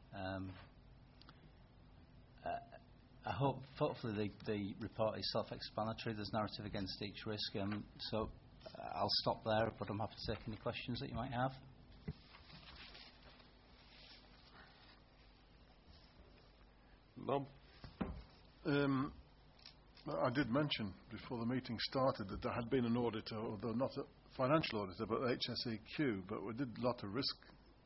Hopefully the report is self-explanatory. There's narrative against each risk, so I'll stop there, but I'm happy to take any questions that you might have. Bob? I did mention before the meeting started that there had been an auditor, although not a financial auditor, but HSEQ, but we did a lot of risk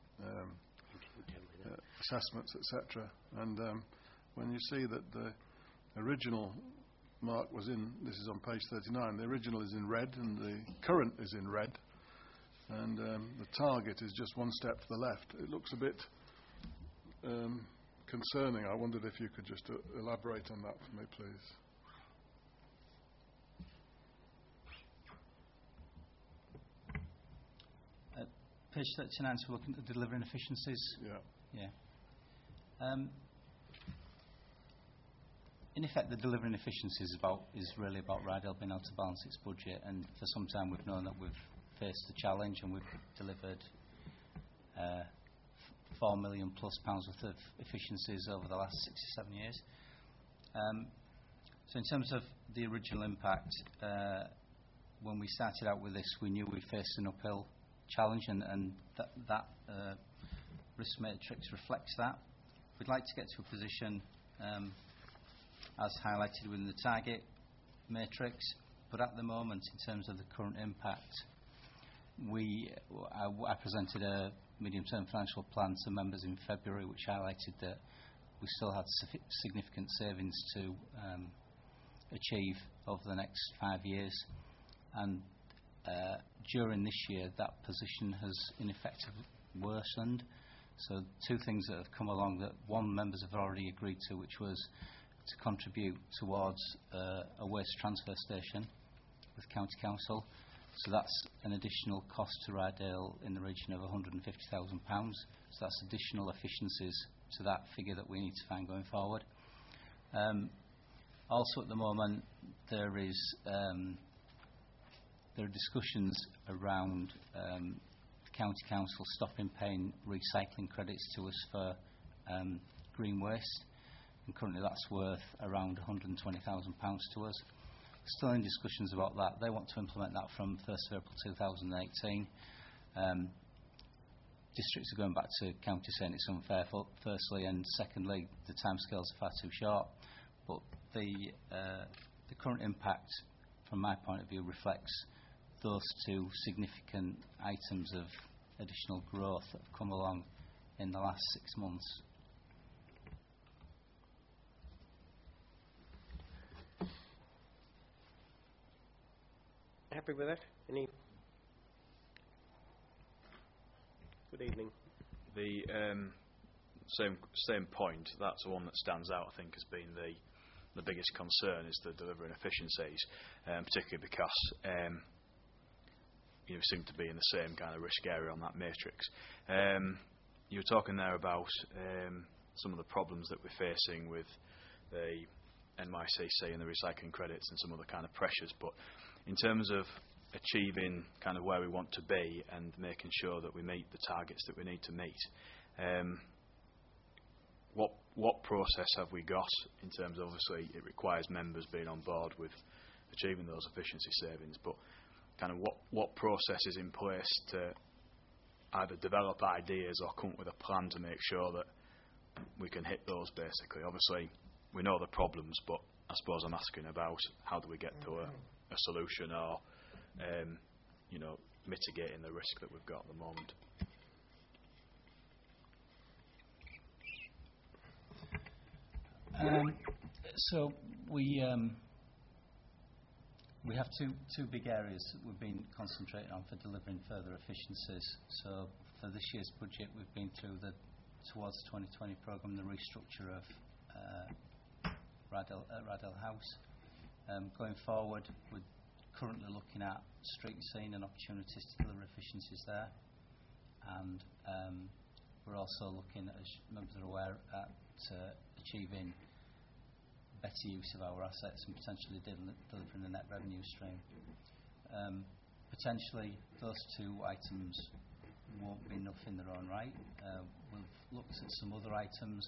assessments, etc. And when you see that the original mark was in, this is on page 39, the original is in red and the current is in red, and the target is just one step to the left. It looks a bit concerning. I wondered if you could just elaborate on that for me, please. Page 39, so we're looking at delivering efficiencies. Yeah. In effect, the delivering efficiencies is really about Rydell being able to balance its budget, and for some time we've known that we've faced the challenge, and we've delivered £4 million plus worth of efficiencies over the last 6 or 7 years. So in terms of the original impact, when we started out with this, we knew we faced an uphill challenge, and that risk matrix reflects that. We'd like to get to a position, as highlighted within the target matrix, but at the moment, in terms of the current impact, I presented a medium-term financial plan to members in February, which highlighted that we still had significant savings to achieve over the next 5 years, and during this year that position has in effect worsened. So two things that have come along that one, members have already agreed to, which was to contribute towards a waste transfer station with County Council. So that's an additional cost to Rydale in the region of £150,000. So that's additional efficiencies to that figure that we need to find going forward. Also, at the moment, there are discussions around the County Council stopping paying recycling credits to us for green waste, and currently that's worth around £120,000 to us. Still in discussions about that. They want to implement that from 1st of April 2018. Districts are going back to county saying it's unfair, firstly, and secondly, the timescales are far too short. But the current impact, from my point of view, reflects those two significant items of additional growth that have come along in the last 6 months. Happy with that? Any? Good evening. The same point. That's the one that stands out. I think has been the biggest concern is the delivering efficiencies, particularly because you seem to be in the same kind of risk area on that matrix. You were talking there about some of the problems that we're facing with the NYCC and the recycling credits and some other kind of pressures, but in terms of achieving kind of where we want to be and making sure that we meet the targets that we need to meet, what process have we got in terms of, obviously it requires members being on board with achieving those efficiency savings, but kind of what process is in place to either develop ideas or come up with a plan to make sure that we can hit those basically? Obviously we know the problems, but I suppose I'm asking about how do we get to a solution or mitigating the risk that we've got at the moment. So we have two big areas that we've been concentrating on for delivering further efficiencies. So for this year's budget, we've been through towards the 2020 programme, the restructure of Rydale House. Going forward, we're currently looking at street scene and opportunities to deliver efficiencies there, and we're also looking, as members are aware, at achieving better use of our assets and potentially delivering a net revenue stream. Potentially those two items won't be enough in their own right. We've looked at some other items.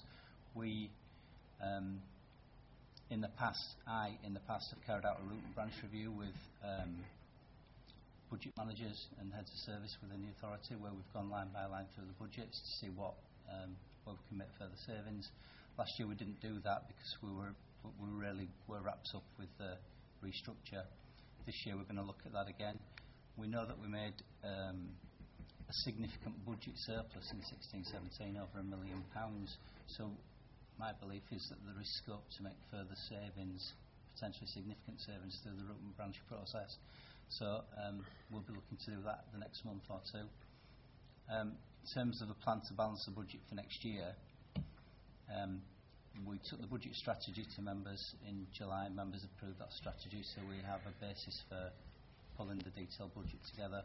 In the past have carried out a root and branch review with budget managers and heads of service within the authority, where we've gone line by line through the budgets to see where we can make further savings. Last year we didn't do that because we really were wrapped up with the restructure. This year we're going to look at that again. We know that we made a significant budget surplus in 16-17, over £1 million. So my belief is that there is scope to make further savings, potentially significant savings, through the root and branch process. So we'll be looking to do that the next month or two. In terms of a plan to balance the budget for next year, we took the budget strategy to members in July. Members approved that strategy, so we have a basis for pulling the detailed budget together.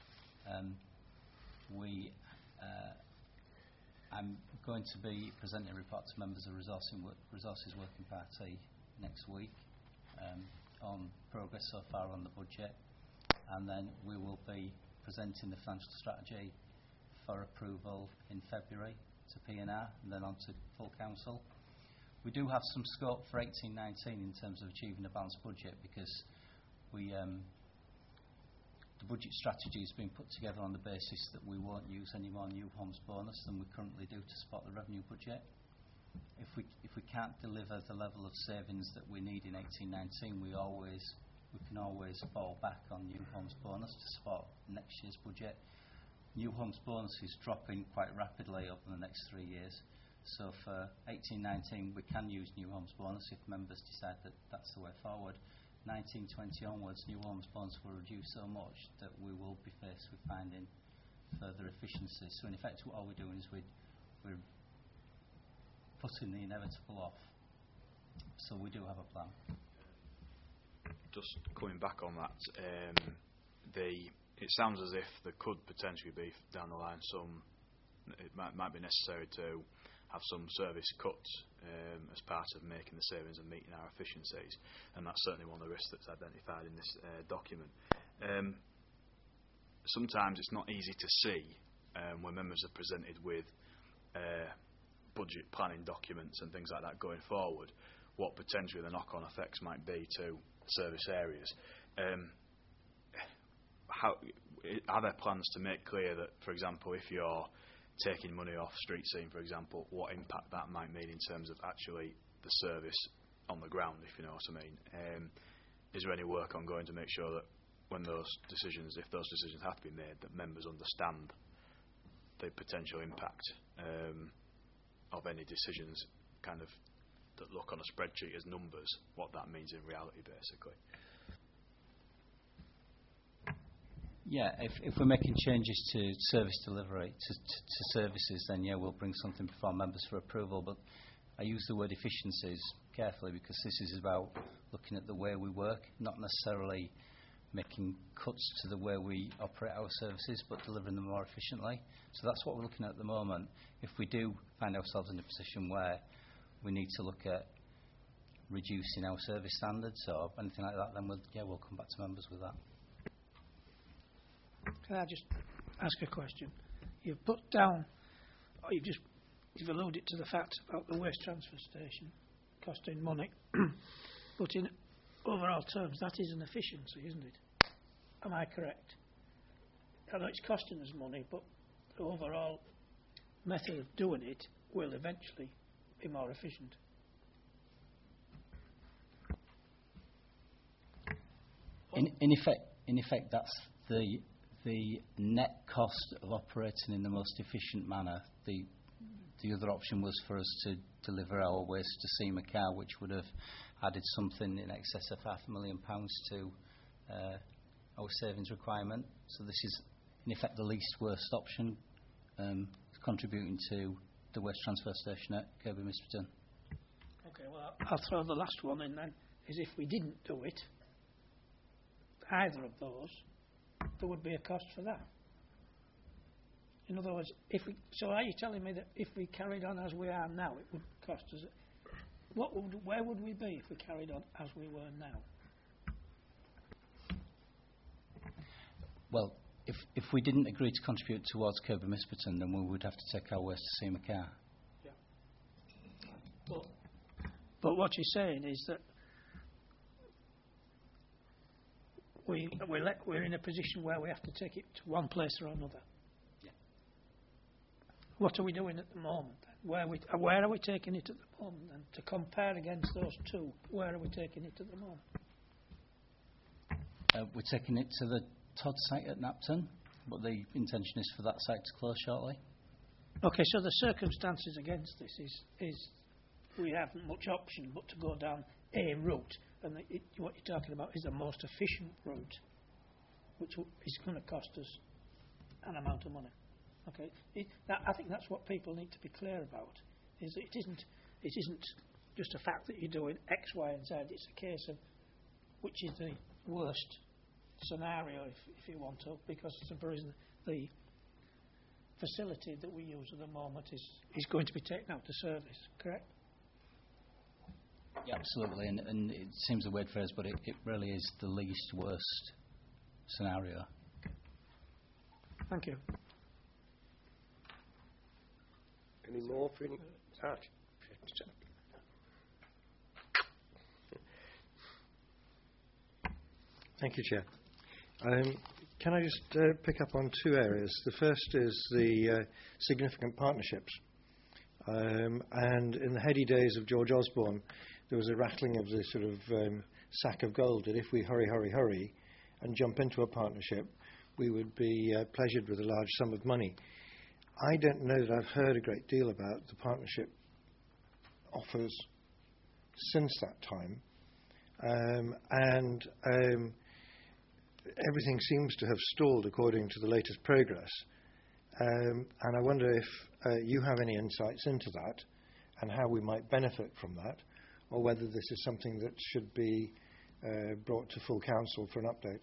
I'm going to be presenting a report to members of Resources Working Party next week on progress so far on the budget, and then we will be presenting the financial strategy for approval in February to P&R and then on to full council. We do have some scope for 18-19 in terms of achieving a balanced budget, because we The budget strategy has been put together on the basis that we won't use any more new homes bonus than we currently do to support the revenue budget. If we can't deliver the level of savings that we need in 18-19, we can always fall back on new homes bonus to support next year's budget. New homes bonus is dropping quite rapidly over the next 3 years. So for 18-19, we can use new homes bonus if members decide that that's the way forward. 19-20 onwards, new homes bonus will reduce so much that we will be faced with finding further efficiencies. So in effect, what we're doing is we're putting the inevitable off. So we do have a plan. Just coming back on that, it sounds as if there could potentially be down the line it might be necessary to have some service cuts as part of making the savings and meeting our efficiencies, and that's certainly one of the risks that's identified in this document. Sometimes it's not easy to see when members are presented with budget planning documents and things like that going forward, what potentially the knock-on effects might be to service areas. Are there plans to make clear that, for example, if you're taking money off street scene, for example, what impact that might mean in terms of actually the service on the ground, if you know what I mean? Is there any work ongoing to make sure that when if those decisions have to be made, that members understand the potential impact of any decisions kind of that look on a spreadsheet as numbers, what that means in reality, basically? Yeah, if we're making changes to service delivery, to services, then yeah, we'll bring something before members for approval. But I use the word efficiencies carefully because this is about looking at the way we work, not necessarily making cuts to the way we operate our services, but delivering them more efficiently. So that's what we're looking at the moment. If we do find ourselves in a position where we need to look at reducing our service standards or anything like that, then we'll come back to members with that. Can I just ask a question? You've put down, or you've alluded to the fact about the waste transfer station costing money, but in overall terms, that is an efficiency, isn't it? Am I correct? I know it's costing us money, but the overall method of doing it will eventually be more efficient. In effect, that's the net cost of operating in the most efficient manner. The other option was for us to deliver our waste to SEMA Car, which would have added something in excess of £500,000 to our savings requirement. So this is, in effect, the least worst option, contributing to the waste transfer station at Kirby Misperton. Okay, well, I'll throw the last one in then, is if we didn't do it, either of those, there would be a cost for that. In other words, so are you telling me that if we carried on as we are now, it would cost us? Where would we be if we carried on as we were now? Well, if we didn't agree to contribute towards Kirby Misperton, then we would have to take our waste to SEMA Car. Yeah. But what you're saying is that we're in a position where we have to take it to one place or another. Yeah. What are we doing at the moment? Where are we taking it at the moment? And to compare against those two, where are we taking it at the moment? We're taking it to the Todd site at Knapton, but the intention is for that site to close shortly. Okay, so the circumstances against this is we haven't much option but to go down a route, and what you're talking about is the most efficient route, which is going to cost us an amount of money. Okay, I think that's what people need to be clear about. Is that it isn't just a fact that you're doing X, Y, and Z. It's a case of which is the worst scenario, if you want to, because the facility that we use at the moment is going to be taken out of service. Correct? Yeah, absolutely, and it seems a weird phrase, but it really is the least worst scenario. Thank you. Any more for any? Thank you, Chair. Can I just pick up on two areas? The first is the significant partnerships. And in the heady days of George Osborne, there was a rattling of this sort of sack of gold that if we hurry and jump into a partnership, we would be pleasured with a large sum of money. I don't know that I've heard a great deal about the partnership offers since that time. Everything seems to have stalled according to the latest progress. And I wonder if you have any insights into that and how we might benefit from that, or whether this is something that should be brought to full council for an update.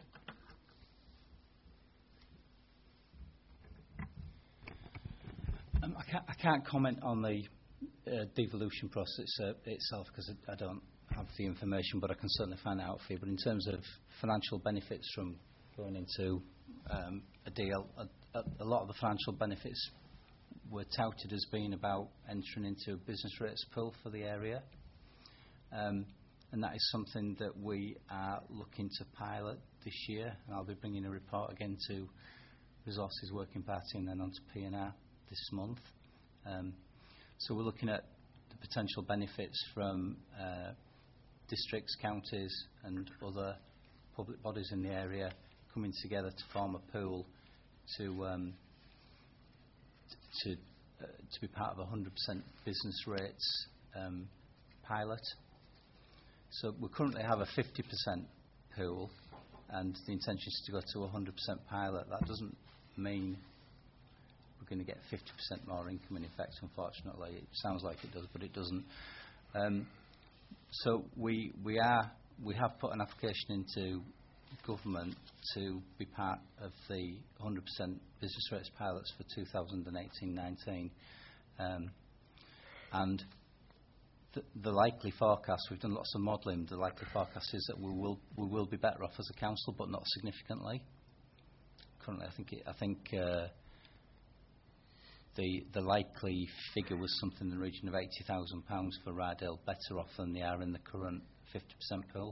I can't comment on the devolution process itself because I don't have the information, but I can certainly find out for you. But in terms of financial benefits from going into a deal, a lot of the financial benefits were touted as being about entering into a business rates pool for the area. And that is something that we are looking to pilot this year, and I'll be bringing a report again to Resources Working Party and then on to P&R this month. So we're looking at the potential benefits from districts, counties and other public bodies in the area coming together to form a pool to be part of a 100% business rates pilot. So we currently have a 50% pool, and the intention is to go to a 100% pilot. That doesn't mean we're going to get 50% more income in effect, unfortunately. It sounds like it does, but it doesn't. So we have put an application into government to be part of the 100% business rates pilots for 2018-19, and the likely forecast, we've done lots of modelling, the likely forecast is that we will be better off as a council, but not significantly. Currently, I think the likely figure was something in the region of £80,000 for Rydale, better off than they are in the current 50% pool.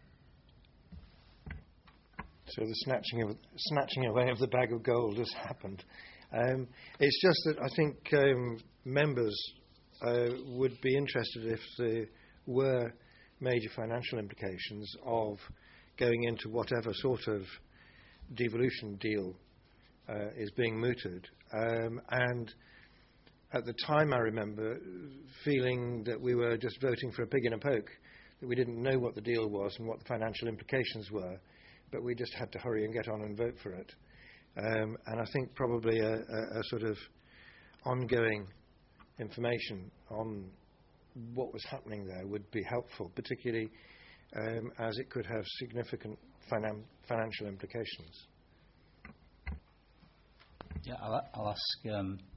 So the snatching away of the bag of gold has happened. It's just that I think members would be interested if there were major financial implications of going into whatever sort of devolution deal is being mooted. And at the time I remember feeling that we were just voting for a pig in a poke, that we didn't know what the deal was and what the financial implications were, but we just had to hurry and get on and vote for it. And I think probably a sort of ongoing information on what was happening there would be helpful, particularly as it could have significant financial implications. Yeah, I'll ask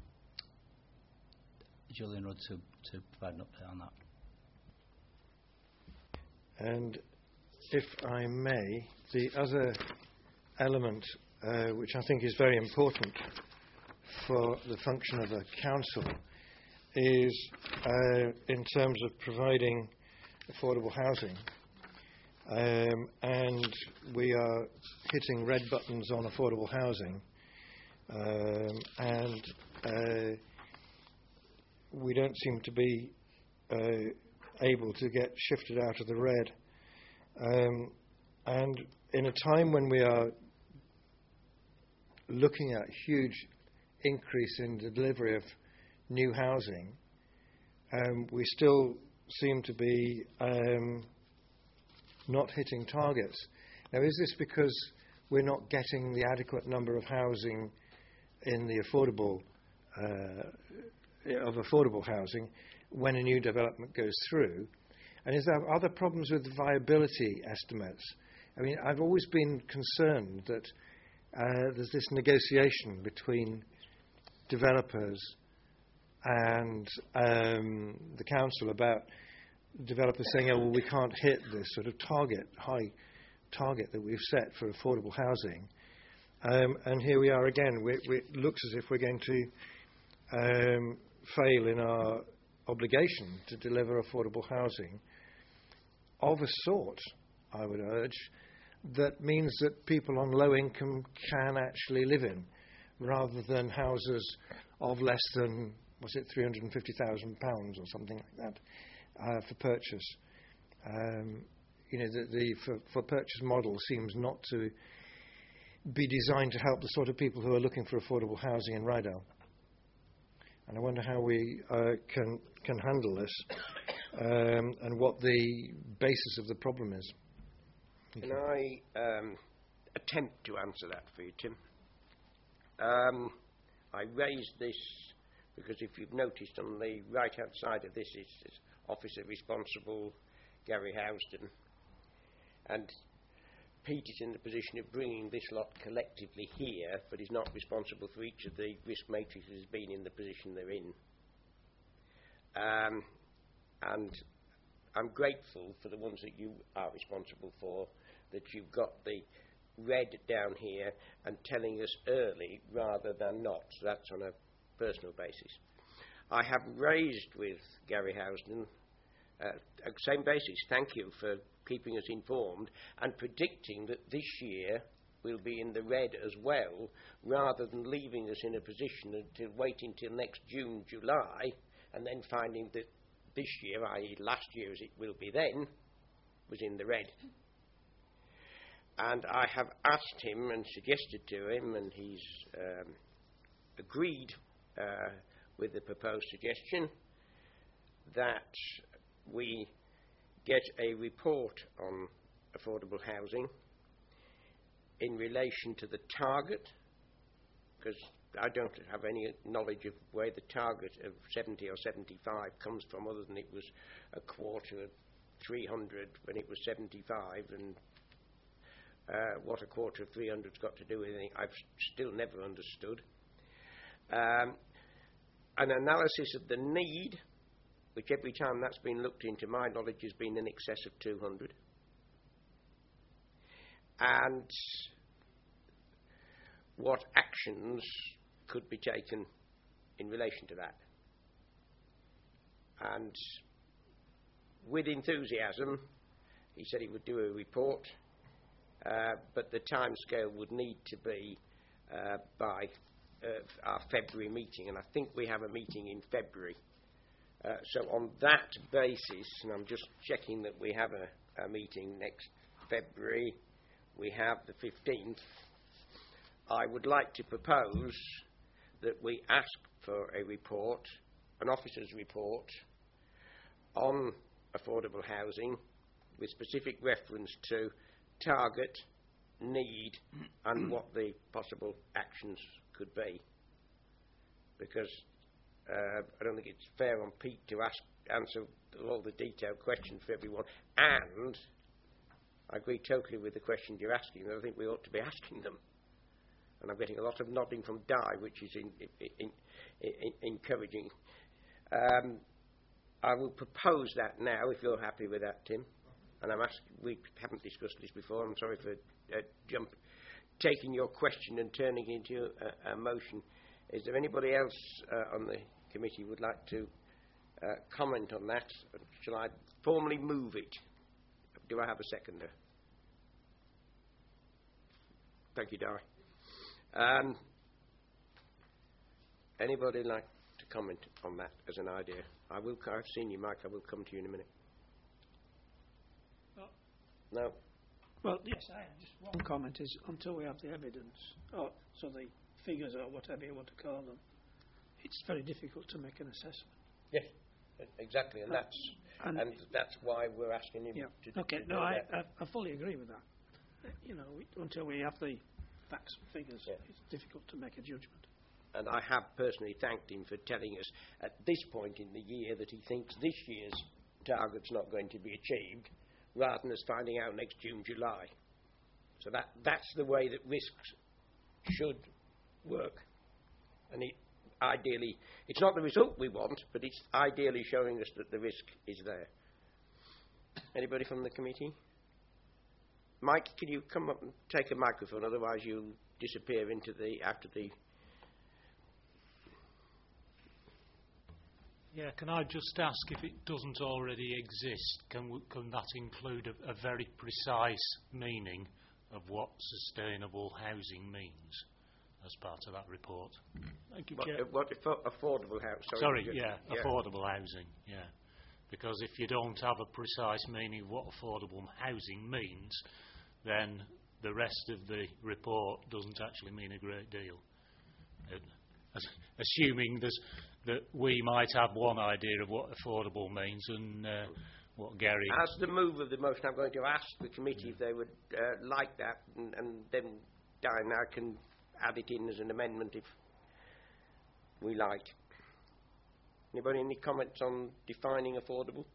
Julian Rudd to provide an update on that. And if I may, the other element which I think is very important for the function of a council is in terms of providing affordable housing. And we are hitting red buttons on affordable housing. And we don't seem to be able to get shifted out of the red. And in a time when we are looking at huge increase in the delivery of new housing, we still seem to be not hitting targets. Now, is this because we're not getting the adequate number of housing in the affordable housing when a new development goes through? And is there other problems with viability estimates? I mean, I've always been concerned that there's this negotiation between developers and the council about developers saying, oh, well, we can't hit this sort of high target that we've set for affordable housing. And here we are again. It looks as if we're going to fail in our obligation to deliver affordable housing of a sort, I would urge, that means that people on low income can actually live in, rather than houses of less than, was it £350,000 or something like that, for purchase. The for purchase model seems not to be designed to help the sort of people who are looking for affordable housing in Rydal. And I wonder how we can handle this and what the basis of the problem is. Can I attempt to answer that for you, Tim? I raised this because if you've noticed on the right-hand side of this is Officer Responsible, Gary Housden, and Pete is in the position of bringing this lot collectively here, but is not responsible for each of the risk matrices being in the position they're in. And I'm grateful for the ones that you are responsible for, that you've got the red down here and telling us early rather than not. So that's on a personal basis. I have raised with Gary Housden, same basis, thank you for keeping us informed and predicting that this year we'll be in the red as well, rather than leaving us in a position until waiting till next June, July, and then finding that this year, i.e. last year as it will be then, was in the red. And I have asked him and suggested to him, and he's agreed with the proposed suggestion, that we get a report on affordable housing in relation to the target, because I don't have any knowledge of where the target of 70 or 75 comes from, other than it was a quarter of 300 when it was 75, and what a quarter of 300's got to do with anything, I've still never understood. An analysis of the need, which every time that's been looked into, my knowledge has been in excess of 200. And what actions could be taken in relation to that. And with enthusiasm, he said he would do a report, but the timescale would need to be by our February meeting, and I think we have a meeting in February. So on that basis, and I'm just checking that we have a meeting next February, we have the 15th, I would like to propose that we ask for a report, an officer's report, on affordable housing with specific reference to target, need, and what the possible actions could be. Because I don't think it's fair on Pete to answer all the detailed questions for everyone, and I agree totally with the questions you're asking. I think we ought to be asking them, and I'm getting a lot of nodding from Di, which is encouraging. I will propose that now, if you're happy with that, Tim. And we haven't discussed this before. I'm sorry for taking your question and turning it into a motion. Is there anybody else on the committee who would like to comment on that? Shall I formally move it? Do I have a seconder? Thank you, Di. Anybody like to comment on that as an idea? I've seen you, Mike. I will come to you in a minute. No. Well, yes, I have. Just one comment is, until we have the evidence, or so the figures or whatever you want to call them, it's very difficult to make an assessment. Yes, exactly, and that's why we're asking him to. Okay, to no, I fully agree with that. Until we have the facts and figures, it's difficult to make a judgment. And I have personally thanked him for telling us at this point in the year that he thinks this year's target's not going to be achieved, rather than us finding out next June, July. So that's the way that risks should work. And ideally, it's not the result we want, but it's ideally showing us that the risk is there. Anybody from the committee? Mike, can you come up and take a microphone? Otherwise, you'll disappear into after the. Yeah, can I just ask, if it doesn't already exist, can that include a very precise meaning of what sustainable housing means as part of that report. Thank you, Chair. What affordable house? Sorry, affordable housing, yeah. Because if you don't have a precise meaning of what affordable housing means, then the rest of the report doesn't actually mean a great deal. Assuming that we might have one idea of what affordable means and what Gary... As the move of the motion, I'm going to ask the committee if they would like that, and then Darren, I can add it in as an amendment if we like. Anybody any comments on defining affordable?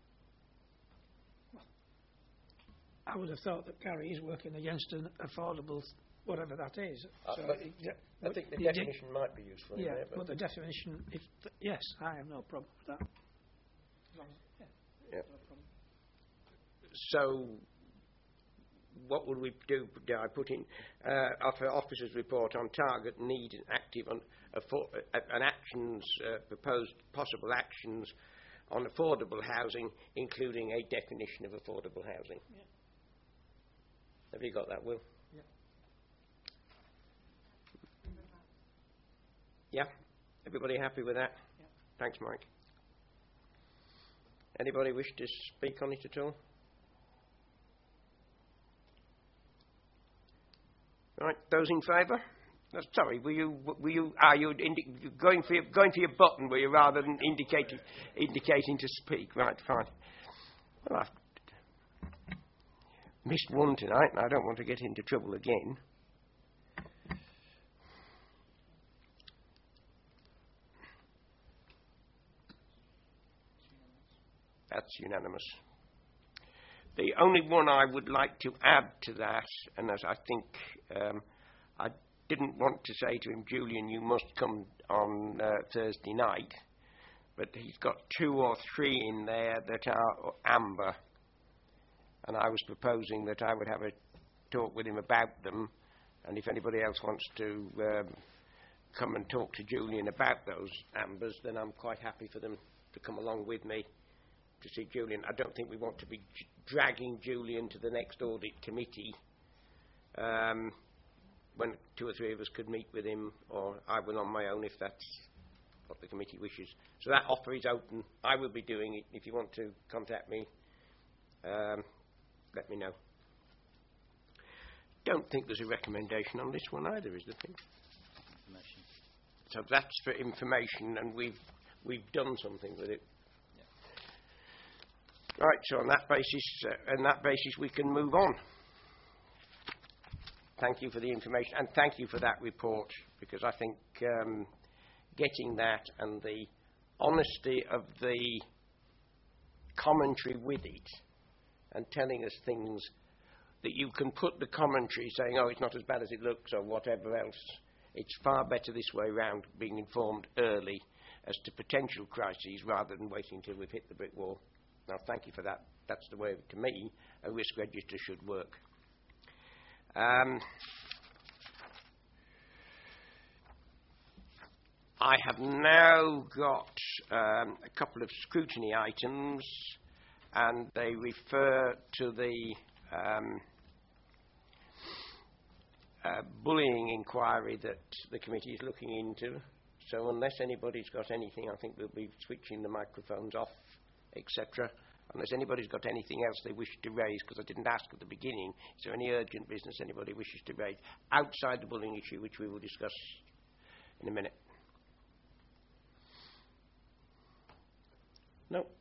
I would have thought that Gary is working against an affordable, whatever that is. So I think the definition might be useful. Yeah, in there, but the definition, yes, I have no problem with that. Yeah. No problem. So, what would we do? I put in officers' report on target, need, and active on and actions, proposed possible actions on affordable housing, including a definition of affordable housing. Yeah. Have you got that, Will? Yeah. Yeah? Everybody happy with that? Yeah. Thanks, Mike. Anybody wish to speak on it at all? Right, those in favour? Sorry, were you going for your button? Were you rather than indicating to speak? Right, fine. Well, I've missed one tonight, and I don't want to get into trouble again. That's unanimous. The only one I would like to add to that, and as I think I didn't want to say to him, Julian, you must come on Thursday night, but he's got 2 or 3 in there that are amber, and I was proposing that I would have a talk with him about them, and if anybody else wants to come and talk to Julian about those ambers, then I'm quite happy for them to come along with me to see Julian. I don't think we want to be dragging Julian to the next audit committee when 2 or 3 of us could meet with him, or I will on my own if that's what the committee wishes. So that offer is open. I will be doing it. If you want to contact me, let me know. Don't think there's a recommendation on this one either, is there? Information. So that's for information, and we've done something with it. Right, so on that basis, we can move on. Thank you for the information, and thank you for that report, because I think getting that and the honesty of the commentary with it, and telling us things that you can put the commentary saying, oh, it's not as bad as it looks, or whatever else. It's far better this way round, being informed early as to potential crises rather than waiting until we've hit the brick wall. Now, thank you for that. That's the way, to me, a risk register should work. I have now got a couple of scrutiny items, and they refer to the bullying inquiry that the committee is looking into. So unless anybody's got anything, I think we'll be switching the microphones off, etc. Unless anybody's got anything else they wish to raise, because I didn't ask at the beginning, is there any urgent business anybody wishes to raise outside the bullying issue, which we will discuss in a minute? No.